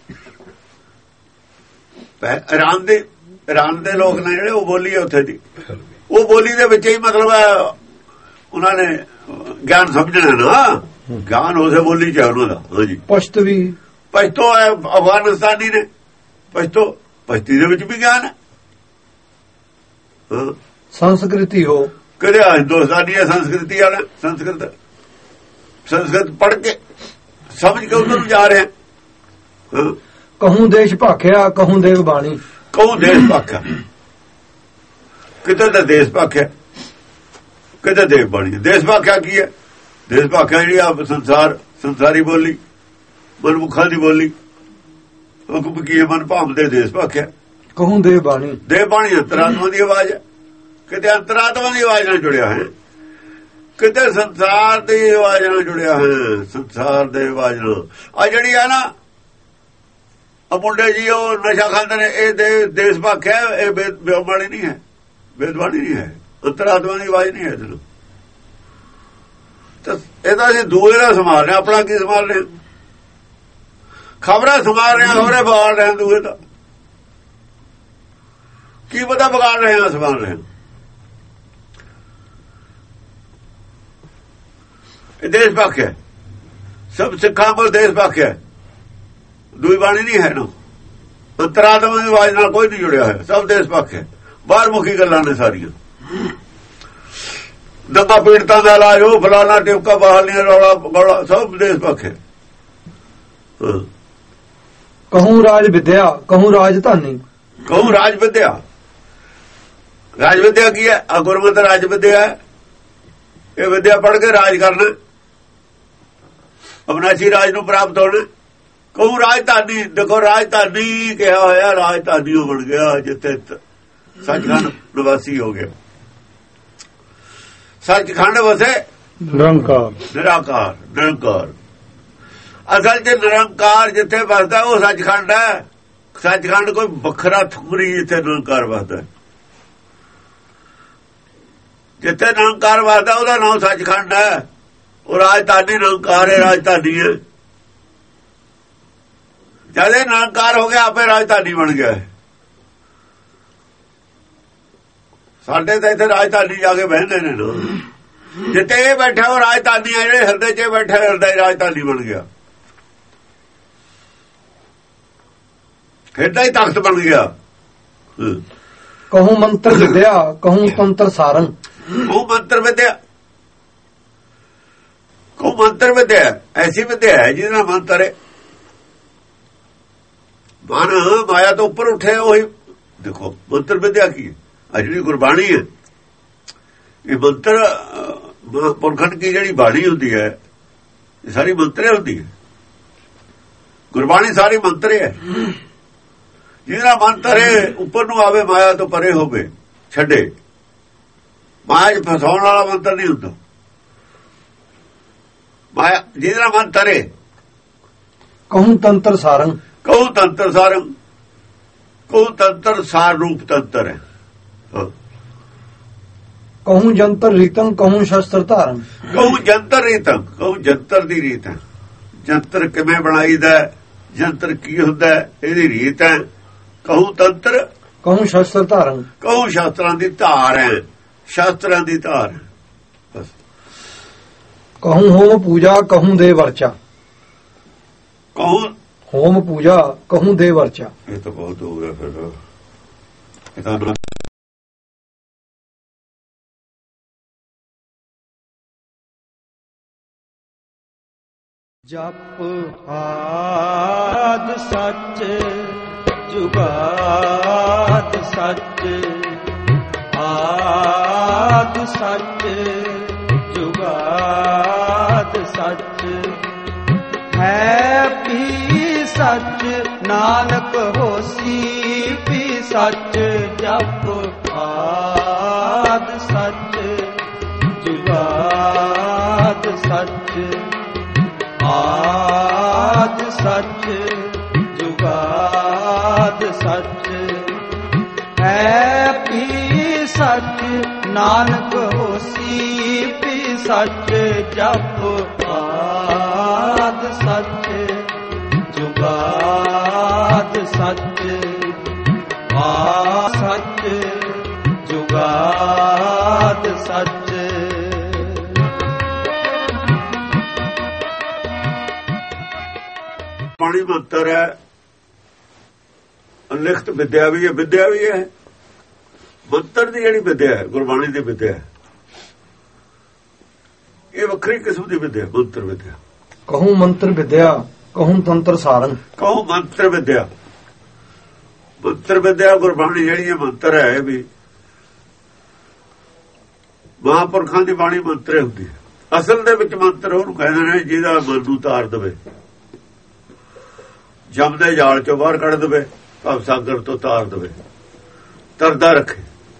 ਇਰਾਨ ਦੇ ਲੋਕ ਨੇ ਜਿਹੜੇ, ਉਹ ਬੋਲੀ ਹੈ ਉੱਥੇ ਦੀ। ਉਹ ਬੋਲੀ ਦੇ ਵਿੱਚ ਹੀ ਮਤਲਬ ਹੈ ਉਹਨਾਂ ਨੇ ਗਿਆਨ ਸਮਝਣਾ ਨਾ। ਗਿਆਨ ਉਸੇ ਬੋਲੀ 'ਚ ਹੈ ਉਹਨਾਂ ਦਾ। ਹਾਂਜੀ। ਪਸ਼ਤਵੀ, ਪਸ਼ਤੋ ਹੈ, ਅਫਗਾਨਿਸਤਾਨੀ ਨੇ। ਪਸ਼ਤੀ ਦੇ ਵਿੱਚ ਵੀ ਗਿਆਨ ਹੈ। ਸੰਸਕ੍ਰਿਤੀ ਹੋ। ਕਿਹੜੇ ਹਿੰਦੁਸਤਾਨੀ ਹੈ, ਸੰਸਕ੍ਰਿਤੀ ਵਾਲਾ। ਸੰਸਕ੍ਰਿਤ ਪੜ੍ਹ ਕੇ ਸਮਝ ਕੇ ਉਧਰ ਨੂੰ ਜਾ ਰਹੇ। ਕਹੂੰ ਦੇਸ਼ ਭਾਖਿਆ, ਕਹੂੰ ਦੇਵ ਬਾਣੀ। ਕਹੂੰ ਦੇਸ਼ ਭਾਖਿਆ, ਕਿਤੇ ਤਾਂ ਦੇਸ਼ ਭਾਖਿਆ, ਕਿਤੇ ਦੇਵ ਬਾਣੀ। ਦੇਸ਼ ਭਾਖਿਆ ਕੀ ਹੈ? ਦੇਸ਼ ਭਾਖਿਆ ਜਿਹੜੀ ਆ ਸੰਸਾਰੀ ਬੋਲੀ, ਮਨਮੁਖਾਂ ਦੀ ਬੋਲੀ, ਹੁਕਮ ਕੀ ਹੈ? ਮਨ ਭਾਵ ਦੇ ਦੇਸ਼ ਭਾਖਿਆ। ਕਹੂੰ ਦੇਵ ਬਾਣੀ, ਦੇਵ ਬਾਣੀ ਅੰਤਰਾਤਮਾ ਦੀ ਆਵਾਜ਼ ਹੈ। ਕਿਤੇ ਅੰਤਰਾਤਮਾ ਦੀ ਆਵਾਜ਼ ਨਾਲ ਜੁੜਿਆ ਹੈ, ਕਿਤੇ ਸੰਸਾਰ ਦੀ ਆਵਾਜ਼ ਨਾਲ ਜੁੜਿਆ ਹੈ। ਸੰਸਾਰ ਦੇ ਆਵਾਜ਼ ਨਾਲ ਆ ਜਿਹੜੀ ਹੈ ਨਾ, ਆ ਮੁੰਡੇ ਜੀ ਉਹ ਨਸ਼ਾ ਖਾਂਦੇ ਨੇ, ਇਹ ਦੇਸ਼ ਭਾਖਿਆ। ਇਹ ਬਾਣੀ ਨਹੀਂ ਹੈ, ਵੇਦ ਬਾਣੀ ਨਹੀਂ ਹੈ, ਅੰਤਰਾਤਮਾ ਦੀ ਆਵਾਜ਼ ਨਹੀਂ ਹੈ। ਇਹਨੂੰ ਤਾਂ ਇਹਦਾ ਅਸੀਂ ਦੂਏ ਦਾ ਸੰਭਾਲ ਰਹੇ, ਆਪਣਾ ਕੀ ਸੰਭਾਲ ਰਹੇ? ਖਬਰਾਂ ਸੰਭਾਲ ਰਹੇ, ਖਬਰੇ ਵਿਗਾੜ ਰਹੇ ਦੂਏ ਦਾ। ਕੀ ਪਤਾ ਵਿਗਾੜ ਰਹੇ ਆ, ਸੰਭਾਲ ਰਹੇ। ਇਹ ਦੇਸ਼ ਭਾਖਿਆ, ਸਭ ਸਿੱਖਾਂ ਕੋਲ ਦੇਸ਼ ਭਾਖਿਆ, ਦੂਈ ਬਾਣੀ ਨਹੀਂ ਹੈ ਨਾ। ਅੰਤਰਾਤਮਾ ਦੀ ਆਵਾਜ਼ ਨਾਲ ਕੋਈ ਨਹੀਂ ਜੁੜਿਆ ਹੋਇਆ, ਸਭ ਦੇਸ਼ ਭਾਖਿਆ। ਬਾਹਰ ਮੁਖੀ ਗੱਲਾਂ ਨੇ ਸਾਰੀਆਂ। ਦੰਗਾ ਪੀੜਤਾਂ ਦਾ ਇਲਾਜ, ਉਹ ਫਲਾਣਾ ਟਿਪਕਾ ਬਹਾਲੀਆਂ ਰੌਲਾ ਗੌਲਾ, ਸਭ ਦੇਸ਼ ਭਾਖਿਆ। ਕਹੂੰ ਰਾਜ ਵਿਦਿਆ, ਕਹੂੰ ਰਾਜ ਧਾਨੀ। ਕਹੂੰ ਰਾਜ ਵਿਦਿਆ। ਰਾਜ ਵਿਦਿਆ ਕੀ ਹੈ? ਆ ਗੁਰਮਤਿ ਰਾਜ ਵਿਦਿਆ ਹੈ। ਇਹ ਵਿਦਿਆ ਪੜ੍ਹ ਕੇ ਰਾਜ ਕਰਨਾ, ਅਬਨਾਸ਼ੀ ਰਾਜ ਨੂੰ ਪ੍ਰਾਪਤ ਹੋਣਾ। ਕਹੂੰ ਰਾਜਧਾਨੀ, ਦੇਖੋ ਰਾਜਧਾਨੀ ਕਿਹਾ ਹੋਇਆ, ਰਾਜਧਾਨੀ ਉਹ ਬਣ ਗਿਆ ਜਿੱਥੇ ਸੱਚਖੰਡ ਨਿਵਾਸੀ ਹੋ ਗਿਆ। ਸੱਚਖੰਡ ਵਸੇ ਨਿਰੰਕਾਰ, ਨਿਰਾਕਾਰ, ਨਿਰੰਕਾਰ। ਅਸਲ ਚ ਨਿਰੰਕਾਰ ਜਿੱਥੇ ਵਸਦਾ ਉਹ ਸੱਚਖੰਡ ਹੈ। ਸੱਚਖੰਡ ਕੋਈ ਵੱਖਰਾ ਥੁਮਰੀ, ਜਿੱਥੇ ਨਿਰੰਕਾਰ ਵਸਦਾ, ਜਿੱਥੇ ਨਿਰੰਕਾਰ ਵਸਦਾ ਉਹਦਾ ਨਾਮ ਸੱਚਖੰਡ ਹੈ। ਉਹ ਰਾਜਧਾਨੀ ਨਿਰੰਕਾਰ ਹੈ, ਰਾਜਧਾਨੀ ਹੈ। ਜਦ ਇਹ ਨਿਰੰਕਾਰ ਹੋ ਗਿਆ, ਆਪੇ ਰਾਜਧਾਨੀ ਬਣ ਗਿਆ। ਸਾਡੇ ਤਾਂ ਇੱਥੇ ਰਾਜਧਾਨੀ ਜਾ ਕੇ ਬਹਿੰਦੇ ਨੇ ਨਾ, ਜਿੱਥੇ ਇਹ ਬੈਠਾ ਉਹ ਰਾਜਧਾਨੀ ਹੈ। ਜਿਹੜੇ ਹਿਰਦੇ 'ਚ ਬੈਠਾ, ਹਿਰਦਾ ਹੀ ਰਾਜਧਾਨੀ ਬਣ ਗਿਆ, ਹਿਰਦਾ ਹੀ ਤਖਤ ਬਣ ਗਿਆ। ਕਹੂੰ ਮੰਤਰ ਵਿਦਿਆ, ਕਹੂੰ ਤੰਤਰ ਸਾਰੰਗ। ਉਹ ਮੰਤਰ ਵਿਦਿਆ, ਕਹੂੰ ਮੰਤਰ ਵਿਦਿਆ ਐਸੀ ਵਿਦਿਆ ਹੈ ਜਿਹਦੇ ਨਾਲ ਮੰਤਰ ਹੈ। ਮਨ ਮਾਇਆ ਤੋਂ ਉੱਪਰ ਉੱਠੇ। ਉਹੀ ਦੇਖੋ ਮੰਤਰ ਵਿਦਿਆ ਕੀ ਹੈ? ਆ ਜਿਹੜੀ ਗੁਰਬਾਣੀ ਹੈ, ਇਹ ਮੰਤਰ ਪੁਰਖਨ ਕੀ ਜਿਹੜੀ ਬਾਣੀ ਹੁੰਦੀ ਹੈ, ਇਹ ਸਾਰੀ ਮੰਤਰੇ ਹੁੰਦੀ ਹੈ। ਗੁਰਬਾਣੀ ਸਾਰੀ ਮੰਤਰੇ ਹੈ। ਜਿਹਦਾ ਮੰਤਰ ਹੈ ਉੱਪਰ ਨੂੰ ਆਵੇ, ਮਾਇਆ ਤੋਂ ਪਰੇ ਹੋਵੇ, ਛੱਡੇ। ਮਾਇਆ 'ਚ ਫਸਾਉਣ ਵਾਲਾ ਮੰਤਰ ਨਹੀਂ ਹੁੰਦਾ। ਮਾਇਆ ਜਿਹਦਾ ਮੰਤਰ ਹੈ। ਕਹੂੰ ਤੰਤਰ ਸਾਰੰਗ, ਕਹੂੰ ਤੰਤਰ ਸਾਰੰਗ। ਕਹੂੰ ਤੰਤਰ ਸਾਰ ਰੂਪ ਤੰਤਰ ਹੈ। ਕਹੂੰ ਜੰਤਰ ਰੀਤੰ, ਕਹੂੰ ਸ਼ਸਤਰ ਧਾਰਨ। ਕਹੂੰ ਜੰਤਰ ਰੀਤੰ, ਕਹੂੰ ਜੰਤਰ ਦੀ ਰੀਤ ਹੈ। ਜੰਤਰ ਕਿਵੇਂ ਬਣਾਈਦਾ, ਜੰਤਰ ਕੀ ਹੁੰਦਾ, ਇਹਦੀ ਰੀਤ ਹੈ। ਕਹੂੰ ਤੰਤਰ, ਕਹੂੰ ਸ਼ਸਤਰ ਧਾਰਨ। ਕਹੂੰ ਸ਼ਾਸਤਰਾਂ ਦੀ ਧਾਰ ਹੈ, ਸ਼ਾਸਤਰਾਂ ਦੀ ਧਾਰ। ਬਸ। ਕਹੂੰ ਹੋਮ ਪੂਜਾ, ਕਹੂੰ ਦੇ ਵਰਚਾ। ਕਹੂੰ ਹੋਮ ਪੂਜਾ, ਕਹੂੰ ਦੇ ਵਰਚਾ। ਇਹ ਤਾਂ ਬਹੁਤ ਹੋ ਗਿਆ ਫਿਰ। ਇਹ ਤਾਂ ਜਪ ਆਦ ਸੱਚ, ਜੁਗਾਦ ਸੱਚ, ਆਦ ਸੱਚ, ਜੁਗਾਦ ਸੱਚ, ਹੈ ਵੀ ਸੱਚ, ਨਾਨਕ ਹੋਸੀ ਵੀ ਸੱਚ। ਜਪ ਆਦ ਸੱਚ, ਜੁਗਾਦ ਸੱਚ, ਆਦ ਸੱਚ, ਜੁਗਾਦ ਸੱਚ, ਹੈ ਵੀ ਸੱਚ, ਨਾਨਕ ਹੋਸੀ ਵੀ ਸੱਚ। ਜਪ ਆਦ ਸੱਚ, ਜੁਗਾਦ ਸੱਚ, ਆਦ ਸੱਚ, ਜੁਗਾਦ ਸੱਚ। ਬਾਣੀ ਮੰਤਰ ਹੈ, ਅਨਲਿਖਤ ਵਿਦਿਆ ਵੀ ਹੈ, ਵਿਦਿਆ ਵੀ ਹੈ। ਮੰਤਰ ਦੀ ਜਿਹੜੀ ਵਿਦਿਆ ਹੈ, ਗੁਰਬਾਣੀ ਦੀ ਵਿਦਿਆ ਹੈ, ਇਹ ਵੱਖਰੀ ਕਿਸਮ ਦੀ ਵਿਦਿਆ, ਮੰਤਰ ਵਿਦਿਆ। ਕਹੂੰ ਮੰਤਰ ਵਿਦਿਆ, ਕਹੂੰ ਤੰਤਰ ਸਾਰੰਗ। ਕਹੂੰ ਮੰਤਰ ਵਿਦਿਆ। ਮੰਤਰ ਵਿਦਿਆ ਗੁਰਬਾਣੀ ਜਿਹੜੀ ਹੈ ਮੰਤਰ ਹੈ, ਵੀ ਮਹਾਂਪੁਰਖਾਂ ਦੀ ਬਾਣੀ ਮੰਤਰੇ ਹੁੰਦੀ ਹੈ। ਅਸਲ ਦੇ ਵਿੱਚ ਮੰਤਰ ਉਹਨੂੰ ਕਹਿੰਦੇ ਨੇ ਜਿਹਦਾ ਮਨ ਨੂੰ ਤਾਰ ਦੇਵੇ, ਜਮ ਦੇ ਜਾਲ ਚੋਂ ਬਾਹਰ ਕੱਢ ਦੇਵੇ, ਭਵ ਸਾਗਰ ਤੋਂ ਤਾਰ ਦੇਵੇ, ਤਰਦਾ ਰੱਖੇ।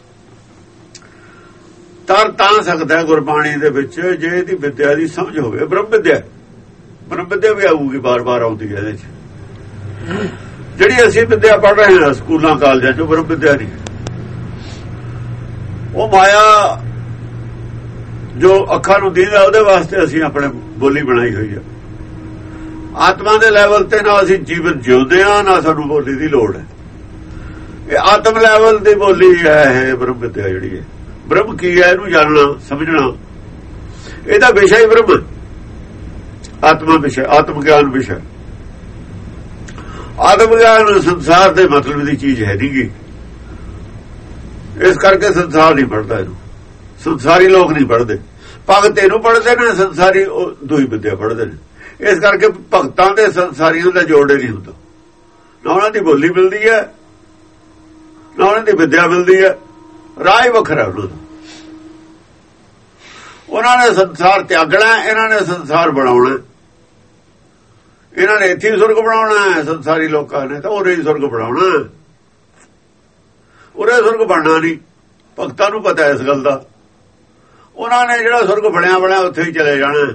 ਤਰ ਤਾਂ ਸਕਦਾ ਗੁਰਬਾਣੀ ਦੇ ਵਿੱਚ ਜੇ ਇਹਦੀ ਵਿਦਿਆ ਦੀ ਸਮਝ ਹੋਵੇ। ਬ੍ਰਹਮ ਵਿਦਿਆ ਵੀ ਆਊਗੀ, ਬਾਰ-ਬਾਰ ਆਉਂਦੀ ਹੈ ਇਹਦੇ 'ਚ। ਜਿਹੜੀ ਅਸੀਂ ਵਿਦਿਆ ਪੜ੍ਹ ਰਹੇ ਹਾਂ ਸਕੂਲਾਂ ਕਾਲਜਾਂ 'ਚ, ਬ੍ਰਹਮ ਵਿਦਿਆ ਨਹੀਂ। ਉਹ ਮਾਇਆ ਜੋ ਅੱਖਾਂ ਨੂੰ ਦੀਦਾ ਉਹਦੇ ਵਾਸਤੇ ਅਸੀਂ ਆਪਣੇ ਬੋਲੀ ਬਣਾਈ ਹੋਈ ਹੈ। ਆਤਮਾ ਦੇ ਲੈਵਲ ਤੇ ਨਾ ਅਸੀਂ ਜੀਵਨ ਜਿਉਂਦੇ ਹਾਂ, ਨਾ ਸਾਨੂੰ ਬੋਲੀ ਦੀ ਲੋੜ ਹੈ। ਇਹ ਆਤਮ ਲੈਵਲ ਦੀ ਬੋਲੀ ਹੈ ਇਹ ਬ੍ਰਹਮ ਵਿਦਿਆ ਜਿਹੜੀ ਹੈ। ਬ੍ਰਹਮ ਕੀ ਹੈ ਇਹਨੂੰ ਜਾਣਨਾ ਸਮਝਣਾ, ਇਹਦਾ ਵਿਸ਼ਾ ਹੀ ਬ੍ਰਹਮ, ਆਤਮਾ ਵਿਸ਼ਾ, ਆਤਮ ਗਿਆਨ ਵਿਸ਼ਾ। ਆਤਮ ਗਿਆਨ ਸੰਸਾਰ ਦੇ ਮਤਲਬ ਦੀ ਚੀਜ਼ ਹੈ ਨਹੀਂਗੀ, ਇਸ ਕਰਕੇ ਸੰਸਾਰ ਨਹੀਂ ਪੜ੍ਹਦਾ ਇਹਨੂੰ। ਸੰਸਾਰੀ ਲੋਕ ਨਹੀਂ ਪੜ੍ਹਦੇ, ਭਗਤ ਇਹਨੂੰ ਪੜ੍ਹਦੇ ਨੇ, ਸੰਸਾਰੀ ਉਹ ਦੂਈ ਵਿਦਿਆ ਪੜ੍ਹਦੇ ਨੇ। ਇਸ ਕਰਕੇ ਭਗਤਾਂ ਦੇ ਸੰਸਾਰੀਆਂ ਦਾ ਜੋੜ ਨਹੀਂ ਹੁੰਦਾ, ਨਾ ਉਹਨਾਂ ਦੀ ਬੋਲੀ ਮਿਲਦੀ ਹੈ, ਨਾ ਉਹਨਾਂ ਦੀ ਵਿਦਿਆ ਮਿਲਦੀ ਹੈ। ਰਾਹ ਹੀ ਵੱਖਰਾ ਉਹਨਾਂ ਦਾ। ਉਹਨਾਂ ਨੇ ਸੰਸਾਰ ਤਿਆਗਣਾ, ਇਹਨਾਂ ਨੇ ਸੰਸਾਰ ਬਣਾਉਣਾ। ਇਹਨਾਂ ਨੇ ਇੱਥੇ ਸੁਰਗ ਬਣਾਉਣਾ ਹੈ, ਸੰਸਾਰੀ ਲੋਕਾਂ ਨੇ ਤਾਂ ਉਰੇ ਹੀ ਸੁਰਗ ਬਣਾਉਣਾ। ਉਰੇ ਸੁਰਗ ਬਣਨਾ ਨਹੀਂ, ਭਗਤਾਂ ਨੂੰ ਪਤਾ ਇਸ ਗੱਲ ਦਾ। ਉਹਨਾਂ ਨੇ ਜਿਹੜਾ ਸੁਰਗ ਬਣਿਆ ਉੱਥੇ ਹੀ ਚਲੇ ਜਾਣਾ।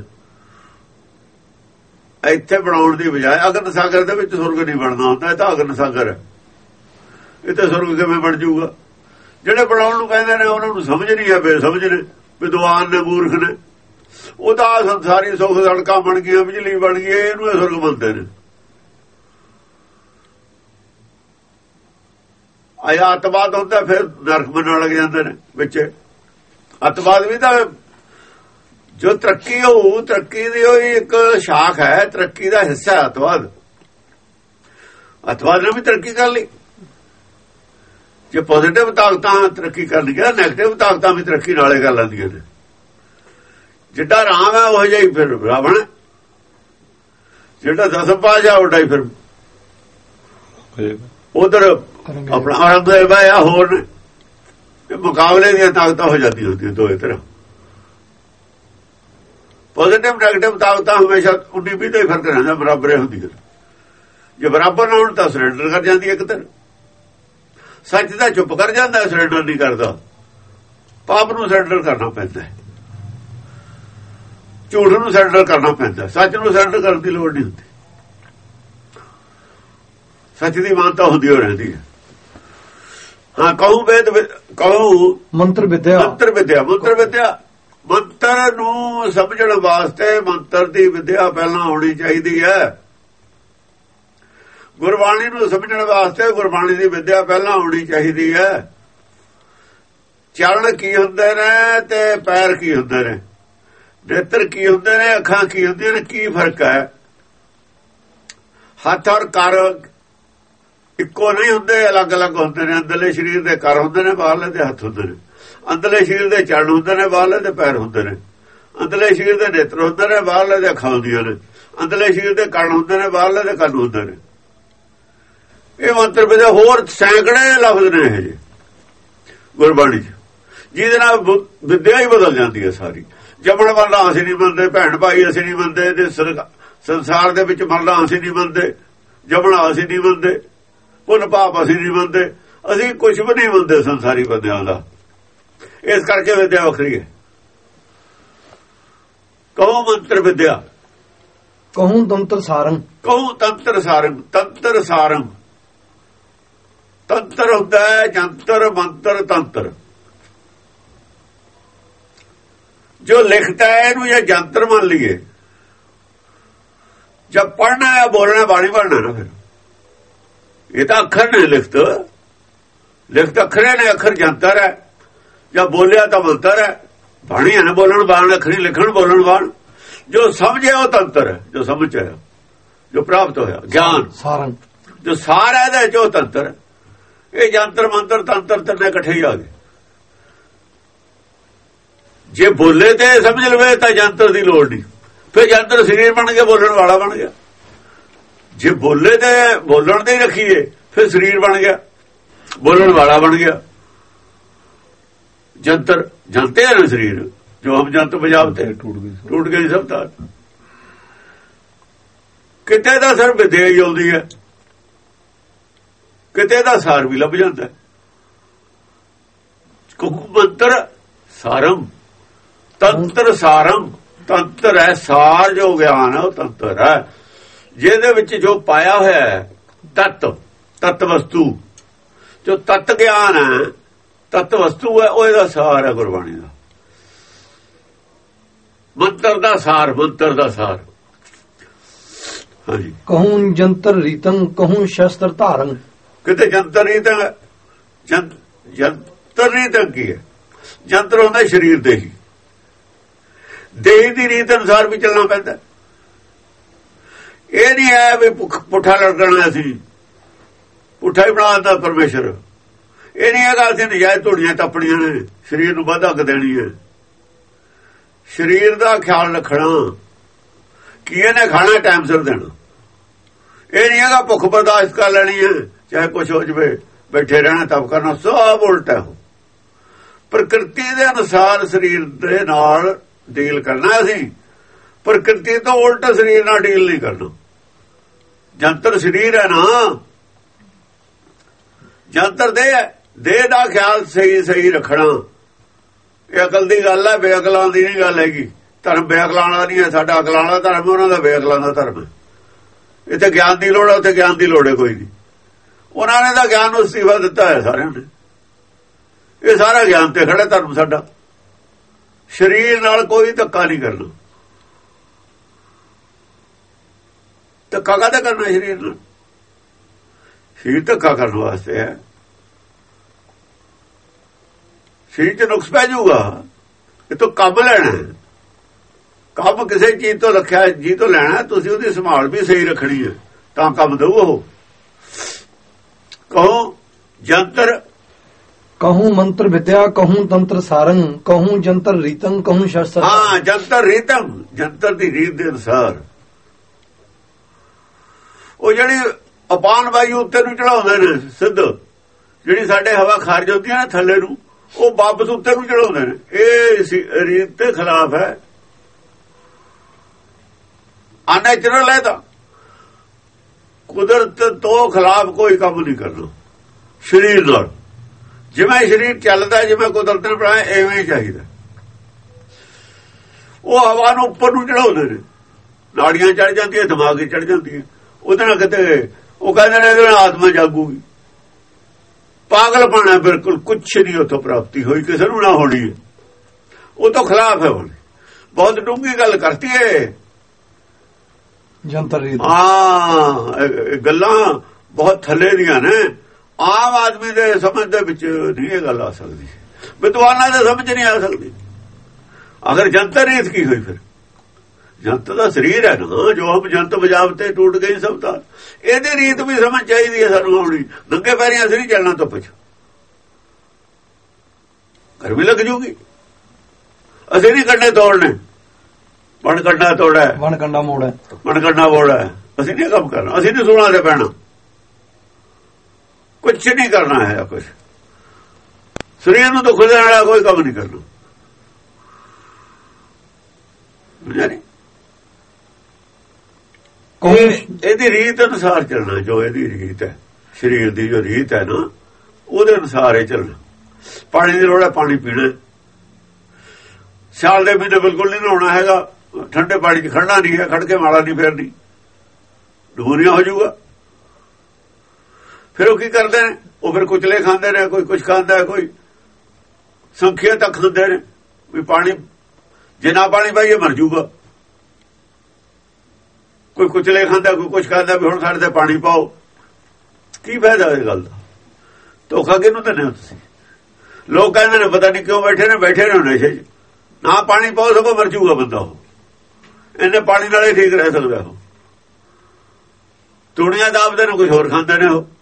ਇੱਥੇ ਬਣਾਉਣ ਦੀ ਬਜਾਏ ਅਗਨ ਸਾਗਰ ਦੇ ਵਿੱਚ ਸੁਰਗ ਨਹੀਂ ਬਣਨਾ ਹੁੰਦਾ। ਇਹ ਤਾਂ ਅਗਨ ਸਾਗਰ ਹੈ, ਇਹ ਤਾਂ ਸੁਰਗ ਕਿਵੇਂ ਬਣ ਜਾਊਗਾ? ਜਿਹੜੇ ਬਣਾਉਣ ਨੂੰ ਕਹਿੰਦੇ ਨੇ ਉਹਨਾਂ ਨੂੰ ਸਮਝ ਨਹੀਂ ਹੈ, ਬੇਸਮਝ ਨੇ, ਵਿਦਵਾਨ ਨੇ, ਮੂਰਖ ਨੇ। ਉਹ ਤਾਂ ਸੰਸਾਰੀ ਸੁੱਖ ਸੜਕਾਂ ਬਣ ਗਈਆਂ, ਬਿਜਲੀ ਬਣ ਗਈ, ਇਹਨੂੰ ਸੁਰਗ ਮੰਨਦੇ ਨੇ। ਆਇਆ ਅੱਤਵਾਦ ਹੁੰਦਾ, ਫਿਰ ਨਰਕ ਮੰਨਣ ਲੱਗ ਜਾਂਦੇ ਨੇ ਵਿੱਚ। ਅੱਤਵਾਦ ਵੀ ਤਾਂ ਜੋ ਤਰੱਕੀ ਹੋਊ, ਤਰੱਕੀ ਦੀ ਉਹ ਇੱਕ ਸ਼ਾਖ ਹੈ, ਤਰੱਕੀ ਦਾ ਹਿੱਸਾ ਹੈ ਅੱਤਵਾਦ। ਅੱਤਵਾਦ ਨੇ ਵੀ ਤਰੱਕੀ ਕਰ ਲਈ। ਜੇ ਪੋਜ਼ਿਟਿਵ ਤਾਕਤਾਂ ਤਰੱਕੀ ਕਰਨਗੀਆਂ, ਨੈਗੇਟਿਵ ਤਾਕਤਾਂ ਵੀ ਤਰੱਕੀ ਨਾਲੇ ਕਰ ਲੈਂਦੀਆਂ ਨੇ। ਜਿੱਡਾ ਰਾਮ ਹੈ ਉਹ ਜਿਹਾ ਹੀ ਫਿਰ ਰਾਵਣ, ਜਿਹੜਾ ਦਸਮ ਪਾਤਸ਼ਾਹ ਉੱਡਾ ਹੀ ਫਿਰ ਉਧਰ ਆਪਣਾ ਔਰੰਗਜ਼ੇਬ ਹੈ ਜਾਂ ਹੋਰ ਨੇ। ਇਹ ਮੁਕਾਬਲੇ ਦੀਆਂ ਤਾਕਤਾਂ ਹੋ ਜਾਂਦੀਆਂ ਹੁੰਦੀਆਂ ਦੋਏ ਤਰ੍ਹਾਂ। ਪੋਜ਼ਿਟਿਵ ਨੈਗੇਟਿਵ ਤਾਕਤਾਂ ਹਮੇਸ਼ਾ 19-20 ਦਾ ਹੀ ਫਰਕ ਰਹਿੰਦਾ, ਬਰਾਬਰ ਹੁੰਦੀਆਂ। ਜੇ ਬਰਾਬਰ ਨਾ ਹੋਣ ਤਾਂ ਸਰੈਂਡਰ ਕਰ ਜਾਂਦੀ ਇੱਕ ਤਰ੍ਹਾਂ। ਸੱਚ ਦਾ ਚੁੱਪ ਕਰ ਜਾਂਦਾ, ਸਰੈਂਡਰ ਨਹੀਂ ਕਰਦਾ। ਪਾਪ ਨੂੰ ਸਰੈਂਡਰ ਕਰਨਾ ਪੈਂਦਾ, ਝੂਠ ਨੂੰ ਸਰੈਂਡਰ ਕਰਨਾ ਪੈਂਦਾ, ਸੱਚ ਨੂੰ ਸਰੈਂਡਰ ਕਰਨ ਦੀ ਲੋੜ ਨਹੀਂ ਹੁੰਦੀ। ਸੱਚ ਦੀ ਮਾਨਤਾ ਹੁੰਦੀ ਹੋ ਰਹਿੰਦੀ ਹੈ। ਹਾਂ, ਕਹੂੰ ਵੇਦ, ਕਹੂੰ ਮੰਤਰ ਵਿਦਿਆ। ਮੰਤਰ ਵਿਦਿਆ, ਮੰਤਰ ਵਿਦਿਆ, ਮੰਤਰ ਨੂੰ ਸਮਝਣ ਵਾਸਤੇ ਮੰਤਰ ਦੀ ਵਿਦਿਆ ਪਹਿਲਾਂ ਹੋਣੀ ਚਾਹੀਦੀ ਹੈ। ਗੁਰਬਾਣੀ ਨੂੰ ਸਮਝਣ ਵਾਸਤੇ ਗੁਰਬਾਣੀ ਦੀ ਵਿਦਿਆ ਪਹਿਲਾਂ ਹੋਣੀ ਚਾਹੀਦੀ ਹੈ। ਚਰਨ ਕੀ ਹੁੰਦੇ ਨੇ ਤੇ ਪੈਰ ਕੀ ਹੁੰਦੇ ਨੇ, ਨੇਤਰ ਕੀ ਹੁੰਦੇ ਨੇ, ਅੱਖਾਂ ਕੀ ਹੁੰਦੀਆਂ ਨੇ, ਕੀ ਫਰਕ ਹੈ? ਹੱਥ ਔਰ ਕਰ ਇੱਕੋ ਨਹੀਂ ਹੁੰਦੇ, ਅਲੱਗ-ਅਲੱਗ ਹੁੰਦੇ ਨੇ। ਅੰਦਰਲੇ ਸਰੀਰ ਦੇ ਕਰ ਹੁੰਦੇ ਨੇ, ਬਾਹਰਲੇ ਦੇ ਹੱਥ ਹੁੰਦੇ ਨੇ। ਅੰਦਰਲੇ ਸਰੀਰ ਦੇ ਚਰਨ ਹੁੰਦੇ ਨੇ, ਬਾਹਰਲੇ ਦੇ ਪੈਰ ਹੁੰਦੇ ਨੇ। ਅੰਦਰਲੇ ਸਰੀਰ ਦੇ ਨੇਤਰ ਹੁੰਦੇ ਨੇ, ਬਾਹਰਲੇ ਦੇ ਅੱਖਾਂ ਹੁੰਦੀਆਂ ਨੇ। ਅੰਦਰਲੇ ਸਰੀਰ ਦੇ ਕੰਨ ਹੁੰਦੇ ਨੇ, ਬਾਹਰਲੇ ਦੇ ਕੰਨ ਹੁੰਦੇ ਨੇ। ਇਹ ਮੰਤਰ ਵਿੱਚ ਹੋਰ ਸੈਂਕੜੇ ਲਫ਼ਜ਼ ਨੇ ਇਹ ਜਿਹੇ ਗੁਰਬਾਣੀ 'ਚ, ਜਿਹਦੇ ਨਾਲ ਵਿਦਿਆ ਹੀ ਬਦਲ ਜਾਂਦੀ ਹੈ ਸਾਰੀ। ਜੰਮਣ ਵਾਲਾ ਅਸੀਂ ਨਹੀਂ ਮੰਨਦੇ, ਭੈਣ ਭਾਈ ਅਸੀਂ ਨਹੀਂ ਮੰਨਦੇ, ਤੇ ਸੰਸਾਰ ਦੇ ਵਿੱਚ ਮਰਨਾ ਅਸੀਂ ਨਹੀਂ ਮੰਨਦੇ, ਜੰਮਣਾ ਅਸੀਂ ਨਹੀਂ ਮੰਨਦੇ, ਪੁੰਨ ਪਾਪ ਅਸੀਂ ਨਹੀਂ ਮੰਨਦੇ, ਅਸੀਂ ਕੁਝ ਵੀ ਨਹੀਂ ਮੰਨਦੇ ਸੰਸਾਰੀ ਬੰਦਿਆਂ ਦਾ। ਇਸ ਕਰਕੇ ਵਿਦਿਆ ਵੱਖਰੀ ਹੈ। ਕਹੋ ਮੰਤਰ ਵਿਦਿਆ, ਕਹੂੰ ਤੰਤਰ ਸਾਰੰਗ, ਕਹੂੰ ਤੰਤਰ ਸਾਰੰਗ। ਤੰਤਰ ਸਾਰੰਗ, ਤੰਤਰ ਹੁੰਦਾ ਹੈ ਜੰਤਰ, ਮੰਤਰ, ਤੰਤਰ। ਜੋ ਲਿਖਤਾ ਹੈ ਇਹਨੂੰ ਜਾਂ ਜੰਤਰ ਮੰਨ ਲਈਏ। ਜਦ ਪੜ੍ਹਨਾ ਹੈ ਬੋਲਣਾ ਬਾਣੀ ਬਣਨਾ ਨਾ, ਫਿਰ ਇਹ ਤਾਂ ਅੱਖਰ ਨੇ, ਲਿਖਤ ਅੱਖਰੇ ਨੇ, ਅੱਖਰ ਜੰਤਰ ਹੈ। ਜਾਂ ਬੋਲਿਆ ਤਾਂ ਮੰਤਰ ਹੈ, ਬਾਣੀ ਹੈ ਨਾ, ਬੋਲਣ ਬਾਣ, ਅੱਖਰੀ ਲਿਖਣ ਬੋਲਣ ਬਾਣ। ਜੋ ਸਮਝਿਆ ਉਹ ਤੰਤਰ ਹੈ, ਜੋ ਸਮਝ ਆਇਆ, ਜੋ ਪ੍ਰਾਪਤ ਹੋਇਆ ਗਿਆਨ ਸਾਰੰਗ, ਜੋ ਸਾਰ ਹੈ ਇਹਦਾ ਜੋ ਤੰਤਰ ਹੈ। ਇਹ ਜੰਤਰ ਮੰਤਰ ਤੰਤਰ ਤਿੰਨੇ ਇਕੱਠੇ ਹੀ ਆ ਗਏ। ਜੇ ਬੋਲੇ ਤੇ ਸਮਝ ਲਵੇ ਤਾਂ ਜੰਤਰ ਦੀ ਲੋੜ ਨਹੀਂ, ਫਿਰ ਜੰਤਰ ਸਰੀਰ ਬਣ ਕੇ ਬੋਲਣ ਵਾਲਾ ਬਣ ਗਿਆ। ਜੇ ਬੋਲੇ ਤੇ ਬੋਲਣ ਤੇ ਹੀ ਰੱਖੀਏ ਫਿਰ ਸਰੀਰ ਬਣ ਗਿਆ, ਬੋਲਣ ਵਾਲਾ ਬਣ ਗਿਆ। ਜੰਤਰ ਜਲਤੇ ਹੈ ਨਾ ਸਰੀਰ, ਜੋ ਹਮ ਜੰਤ ਬਜਾਵਤੇ ਟੁੱਟ ਗਈ ਸਭ ਤਾਰ। ਕਿਤੇ ਦਾ ਸਰ ਵਿਦਿਆ ਹੀ ਆਉਂਦੀ ਹੈ, ਕਿਤੇ ਦਾ ਸਾਰ ਵੀ ਲੱਭ ਜਾਂਦਾ। ਮੰਤਰ ਸਾਰਮ ਤੰਤਰ ਸਾਰਮ, ਤੰਤਰ ਹੈ ਸਾਰ, ਜੋ ਗਿਆਨ ਹੈ ਉਹ ਤੰਤਰ ਹੈ, ਜਿਹਦੇ ਵਿੱਚ ਜੋ ਪਾਇਆ ਹੋਇਆ ਹੈ ਤਤ ਵਸਤੂ, ਜੋ ਤਤ ਗਿਆਨ ਹੈ, ਤਤ ਵਸਤੂ ਹੈ, ਉਹ ਇਹਦਾ ਸਾਰ ਹੈ ਗੁਰਬਾਣੀ ਦਾ। ਮੰਤਰ ਦਾ ਸਾਰ, ਮੰਤਰ ਦਾ ਸਾਰ। ਹਾਂਜੀ, ਕਹੂੰ ਜੰਤਰ ਰੀਤੰ ਕਹੂੰ ਸ਼ਸਤਰ ਧਾਰੰ। ਕਿਤੇ ਜੰਤਰ ਰੀਤੰ, ਜੰਤਰ ਰੀਤੰ ਕੀ ਹੈ? ਜੰਤਰ ਹੁੰਦਾ ਸਰੀਰ ਦੇ ਹੀ, ਦੇਹ ਦੀ ਰੀਤ ਅਨੁਸਾਰ ਵੀ ਚੱਲਣਾ ਪੈਂਦਾ। ਇਹ ਨਹੀਂ ਹੈ ਵੀ ਪੁੱਠਾ ਲੜਕਣਾ, ਅਸੀਂ ਪੁੱਠਾ ਹੀ ਬਣਾ ਦਿੱਤਾ ਪਰਮੇਸ਼ਰ। ਇਹ ਨਹੀਂ ਹੈਗਾ ਅਸੀਂ ਨਜਾਇਜ਼ ਧੂੜੀਆਂ ਟੱਪਣੀਆਂ ਨੇ, ਸਰੀਰ ਨੂੰ ਵੱਧ ਅੱਗ ਦੇਣੀ ਹੈ। ਸਰੀਰ ਦਾ ਖਿਆਲ ਰੱਖਣਾ, ਕੀ ਇਹਨੇ ਖਾਣਾ ਟਾਈਮ ਸਿਰ ਦੇਣਾ। ਇਹ ਨਹੀਂ ਹੈਗਾ ਭੁੱਖ ਬਰਦਾਸ਼ਤ ਕਰ ਲੈਣੀ ਹੈ, ਚਾਹੇ ਕੁਛ ਹੋ ਜਵੇ, ਬੈਠੇ ਰਹਿਣਾ ਤਪ ਕਰਨਾ, ਸਭ ਉਲਟਾ ਹੋ। ਪ੍ਰਕਿਰਤੀ ਦੇ ਅਨੁਸਾਰ ਸਰੀਰ ਦੇ ਨਾਲ ਡੀਲ ਕਰਨਾ। ਅਸੀਂ ਪ੍ਰਕਿਰਤੀ ਤੋਂ ਉਲਟ ਸਰੀਰ ਨਾਲ ਡੀਲ ਨਹੀਂ ਕਰਨਾ। ਜੰਤਰ ਸਰੀਰ ਹੈ ਨਾ, ਜੰਤਰ ਦੇਹ ਦਾ ਖਿਆਲ ਸਹੀ ਰੱਖਣਾ। ਇਹ ਅਕਲ ਦੀ ਗੱਲ ਹੈ, ਬੇਅਕਲਾਂ ਦੀ ਨਹੀਂ ਗੱਲ ਹੈਗੀ। ਧਰਮ ਬੇਅਕਲਾਂ ਵਾਲਾ ਨਹੀਂ ਹੈ, ਸਾਡਾ ਅਕਲਾਂ ਵਾਲਾ ਧਰਮ, ਉਹਨਾਂ ਦਾ ਬੇਅਕਲਾਂ ਦਾ ਧਰਮ ਹੈ। ਇੱਥੇ ਗਿਆਨ ਦੀ ਲੋੜ ਹੈ, ਉੱਥੇ ਗਿਆਨ ਦੀ ਲੋੜ ਹੈ ਕੋਈ ਨਹੀਂ। ਉਹਨਾਂ ਨੇ ਤਾਂ ਗਿਆਨ ਨੂੰ ਅਸਤੀਫਾ ਦਿੱਤਾ ਹੈ ਸਾਰਿਆਂ ਨੇ। ਇਹ ਸਾਰਾ ਗਿਆਨ ਤੇ ਖੜਾ ਧਰਮ ਸਾਡਾ। ਸਰੀਰ ਨਾਲ ਕੋਈ ਧੱਕਾ ਨਹੀਂ ਕਰਨਾ। ਧੱਕਾ ਕਾਹਦਾ ਕਰਨਾ ਸਰੀਰ ਨਾਲ? ਸਰੀਰ ਧੱਕਾ ਕਰਨ ਵਾਸਤੇ ਹੈ। ਸਰੀਰ 'ਚ ਨੁਕਸ ਪੈ ਜਾਊਗਾ। ਇਹ ਤੋਂ ਕੰਮ ਲੈਣਾ, ਕੰਮ ਕਿਸੇ ਚੀਜ਼ ਤੋਂ ਰੱਖਿਆ ਜੀ ਤੋਂ ਲੈਣਾ, ਤੁਸੀਂ ਉਹਦੀ ਸੰਭਾਲ ਵੀ ਸਹੀ ਰੱਖਣੀ ਹੈ ਤਾਂ ਕੰਮ ਦਊ ਉਹ। ਕਹੋ ਜੰਤਰ, ਕਹੂੰ ਮੰਤਰ ਵਿਦਿਆ, ਕਹੂੰ ਤੰਤਰ ਸਾਰੰ, ਕਹੂੰ ਜੰਤਰ ਰੀਤੰ, ਕਹੂੰ ਸ਼ਸਤਰ। ਹਾਂ, ਜੰਤਰ ਰੀਤੰ, ਜੰਤਰ ਦੀ ਰੀਤ ਦੇ ਅਨੁਸਾਰ। ਉਹ ਜਿਹੜੀ ਅਪਾਨ ਵਾਯੂ ਉੱਤੇ ਨੂੰ ਚੜਾਉਂਦੇ ਨੇ ਸਿੱਧ, ਜਿਹੜੀ ਸਾਡੇ ਹਵਾ ਖਾਰਜ ਹੁੰਦੀ ਹੈ ਨਾ ਥੱਲੇ ਨੂੰ, ਉਹ ਵਾਪਸ ਉੱਤੇ ਨੂੰ ਚੜਾਉਂਦੇ ਨੇ। ਇਹ ਰੀਤ ਦੇ ਖਿਲਾਫ ਹੈ, ਅਨੈਚੁਰਲ ਹੈ। ਤਾਂ ਕੁਦਰਤ ਤੋਂ ਖਿਲਾਫ ਕੋਈ ਕੰਮ ਨਹੀਂ ਕਰਨਾ ਸਰੀਰ ਨਾਲ। ਜਿਵੇਂ ਸਰੀਰ ਚੱਲਦਾ, ਜਿਵੇਂ ਕੁਦਰਤ ਨੇ ਬਣਾਇਆ, ਐਵੇਂ ਹੀ ਚਾਹੀਦਾ। ਉਹ ਹਵਾ ਨੂੰ ਉੱਪਰ ਨੂੰ ਚੜਾਉਂਦੇ ਨੇ, ਨਾੜੀਆਂ ਚੜ ਜਾਂਦੀਆਂ, ਦਿਮਾਗ 'ਚ ਚੜ ਜਾਂਦੀਆਂ। ਉਹਦੇ ਨਾਲ ਕਿਤੇ ਉਹ ਕਹਿੰਦੇ ਨੇ ਇਹਦੇ ਨਾਲ ਆਤਮਾ ਜਾਗੂਗੀ। ਪਾਗਲਪਣਾ, ਬਿਲਕੁਲ ਕੁਛ ਨਹੀਂ ਉੱਥੋਂ ਪ੍ਰਾਪਤੀ ਹੋਈ, ਕਿਸੇ ਨੂੰ ਨਾ ਹੋਣੀ ਹੈ। ਉਹ ਤੋਂ ਖਿਲਾਫ ਹੈ। ਹੁਣ ਬਹੁਤ ਡੂੰਘੀ ਗੱਲ ਕਰਤੀ ਹੈ ਜੰਤਰ ਰੀਤ। ਹਾਂ, ਗੱਲਾਂ ਬਹੁਤ ਥੱਲੇ ਦੀਆਂ ਨੇ, ਆਮ ਆਦਮੀ ਦੇ ਸਮਝ ਦੇ ਵਿੱਚ ਨਹੀਂ ਇਹ ਗੱਲ ਆ ਸਕਦੀ, ਵਿਦਵਾਨਾਂ ਦੇ ਸਮਝ ਨਹੀਂ ਆ ਸਕਦੀ। ਅਗਰ ਜੰਤਰ ਰੀਤ ਕੀ ਹੋਈ? ਫਿਰ ਜੰਤ ਦਾ ਸਰੀਰ ਹੈ ਨਾ, ਜੋ ਹਮ ਜੰਤ ਬਜਾਵਤੇ ਟੁੱਟ ਗਈ ਸਭ ਤਾਂ। ਇਹਦੀ ਰੀਤ ਵੀ ਸਮਝ ਚਾਹੀਦੀ ਹੈ ਸਾਨੂੰ ਆਉਣੀ। ਨੰਗੇ ਪੈਰੀਂ ਅਸੀਂ ਨਹੀਂ ਚੱਲਣਾ ਧੁੱਪ 'ਚ, ਗਰਮੀ ਲੱਗ ਜੂਗੀ। ਅਸੀਂ ਨਹੀਂ ਕੰਡੇ ਤੋੜਨੇ, ਵਣ ਕੰਡਾ ਤੋੜਾ, ਵਣ ਕੰਡਾ ਮੋੜ ਹੈ, ਵਣ ਕੰਡਾ ਮੋੜ ਹੈ। ਅਸੀਂ ਨਹੀਂ ਕੰਮ ਕਰਨਾ, ਅਸੀਂ ਨਹੀਂ ਸੂਲਾਂ ਤੇ ਪੈਣਾ, ਕੁਛ ਨਹੀਂ ਕਰਨਾ ਹੈ। ਕੁਛ ਸਰੀਰ ਨੂੰ ਦੁੱਖ ਦੇਣ ਵਾਲਾ ਕੋਈ ਕੰਮ ਨਹੀਂ ਕਰਨਾ। ਇਹਦੀ ਰੀਤ ਅਨੁਸਾਰ ਚੱਲਣਾ, ਜੋ ਇਹਦੀ ਰੀਤ ਹੈ, ਸਰੀਰ ਦੀ ਜੋ ਰੀਤ ਹੈ ਨਾ, ਉਹਦੇ ਅਨੁਸਾਰ ਹੀ ਚੱਲਣਾ। ਪਾਣੀ ਦੀ ਲੋੜ ਹੈ, ਪਾਣੀ ਪੀਣਾ। ਸਿਆਲ ਦੇ ਮਹੀਨੇ ਬਿਲਕੁਲ ਨਹੀਂ ਨਹਾਉਣਾ ਹੈਗਾ, ਠੰਡੇ ਪਾਣੀ 'ਚ ਖੜਨਾ ਨਹੀਂ ਹੈ, ਖੜ ਕੇ ਮਾਲਾ ਨਹੀਂ ਫੇਰਨੀ, ਡੂਰੀਆਂ ਹੋ ਜਾਊਗਾ। ਫਿਰ ਉਹ ਕੀ ਕਰਦੇ ਨੇ? ਉਹ ਫਿਰ ਕੁਚਲੇ ਖਾਂਦੇ ਨੇ, ਕੋਈ ਕੁਛ ਖਾਂਦਾ, ਕੋਈ ਸੰਖਿਆ ਤੱਕ ਖਾਂਦੇ ਨੇ ਵੀ ਪਾਣੀ ਜਿੰਨਾ ਪਾਣੀ ਪਾਈਏ ਮਰ ਜਾਊਗਾ। ਕੋਈ ਕੁਚਲੇ ਖਾਂਦਾ, ਕੋਈ ਕੁਛ ਖਾਂਦਾ ਵੀ ਹੁਣ ਸਾਡੇ ਤੇ ਪਾਣੀ ਪਾਓ। ਕੀ ਫਾਇਦਾ ਇਸ ਗੱਲ ਦਾ? ਧੋਖਾ ਕਿਹਨੂੰ ਦਿੰਦੇ ਹੋ ਤੁਸੀਂ? ਲੋਕ ਕਹਿੰਦੇ ਨੇ ਪਤਾ ਨਹੀਂ ਕਿਉਂ ਬੈਠੇ ਨੇ ਨਸ਼ੇ 'ਚ। ਨਾ ਪਾਣੀ ਪਾਓ ਸਗੋਂ ਮਰ ਜਾਊਗਾ ਬੰਦਾ। ਉਹ ਇਹਨੇ ਪਾਣੀ ਨਾਲ ਹੀ ਠੀਕ ਰਹਿ ਸਕਦਾ। ਉਹ ਤੂੜੀਆਂ ਦਾਬਦੇ ਨੇ, ਕੁਝ ਹੋਰ ਖਾਂਦੇ ਨੇ। ਉਹ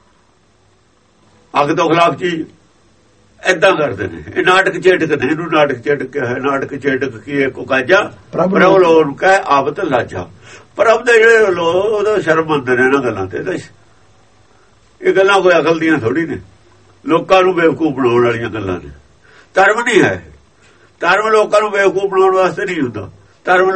ਅੱਗ ਤੋਂ ਖਿਲਾਫ ਚੀਜ਼ ਏਦਾਂ ਕਰਦੇ ਨੇ। ਇਹ ਨਾਟਕ ਚੇਟਕ ਨੇ, ਇਹਨੂੰ ਨਾਟਕ ਚੇਟਕ ਕਿਹਾ ਹੈ। ਨਾਟਕ ਚੇਟਕ ਕੀ ਹੈ? ਕੁਕਾਜਾ ਪ੍ਰਭ ਲੋਨ ਕਹੇ ਆਵਤ ਲਾਜਾ। ਪ੍ਰਭ ਦੇ ਜਿਹੜੇ ਲੋਕ ਉਹਦਾ ਸ਼ਰਮ ਮੰਨਦੇ ਨੇ ਇਹਨਾਂ ਗੱਲਾਂ ਤੇ। ਇਹ ਗੱਲਾਂ ਕੋਈ ਅਕਲ ਦੀਆਂ ਥੋੜੀ ਨੇ, ਲੋਕਾਂ ਨੂੰ ਬੇਵਕੂਫ ਬਣਾਉਣ ਵਾਲੀਆਂ ਗੱਲਾਂ ਨੇ। ਧਰਮ ਨਹੀਂ ਹੈ। ਧਰਮ ਲੋਕਾਂ ਨੂੰ ਬੇਵਕੂਫ ਬਣਾਉਣ ਵਾਸਤੇ ਨਹੀਂ ਹੁੰਦਾ। ਧਰਮ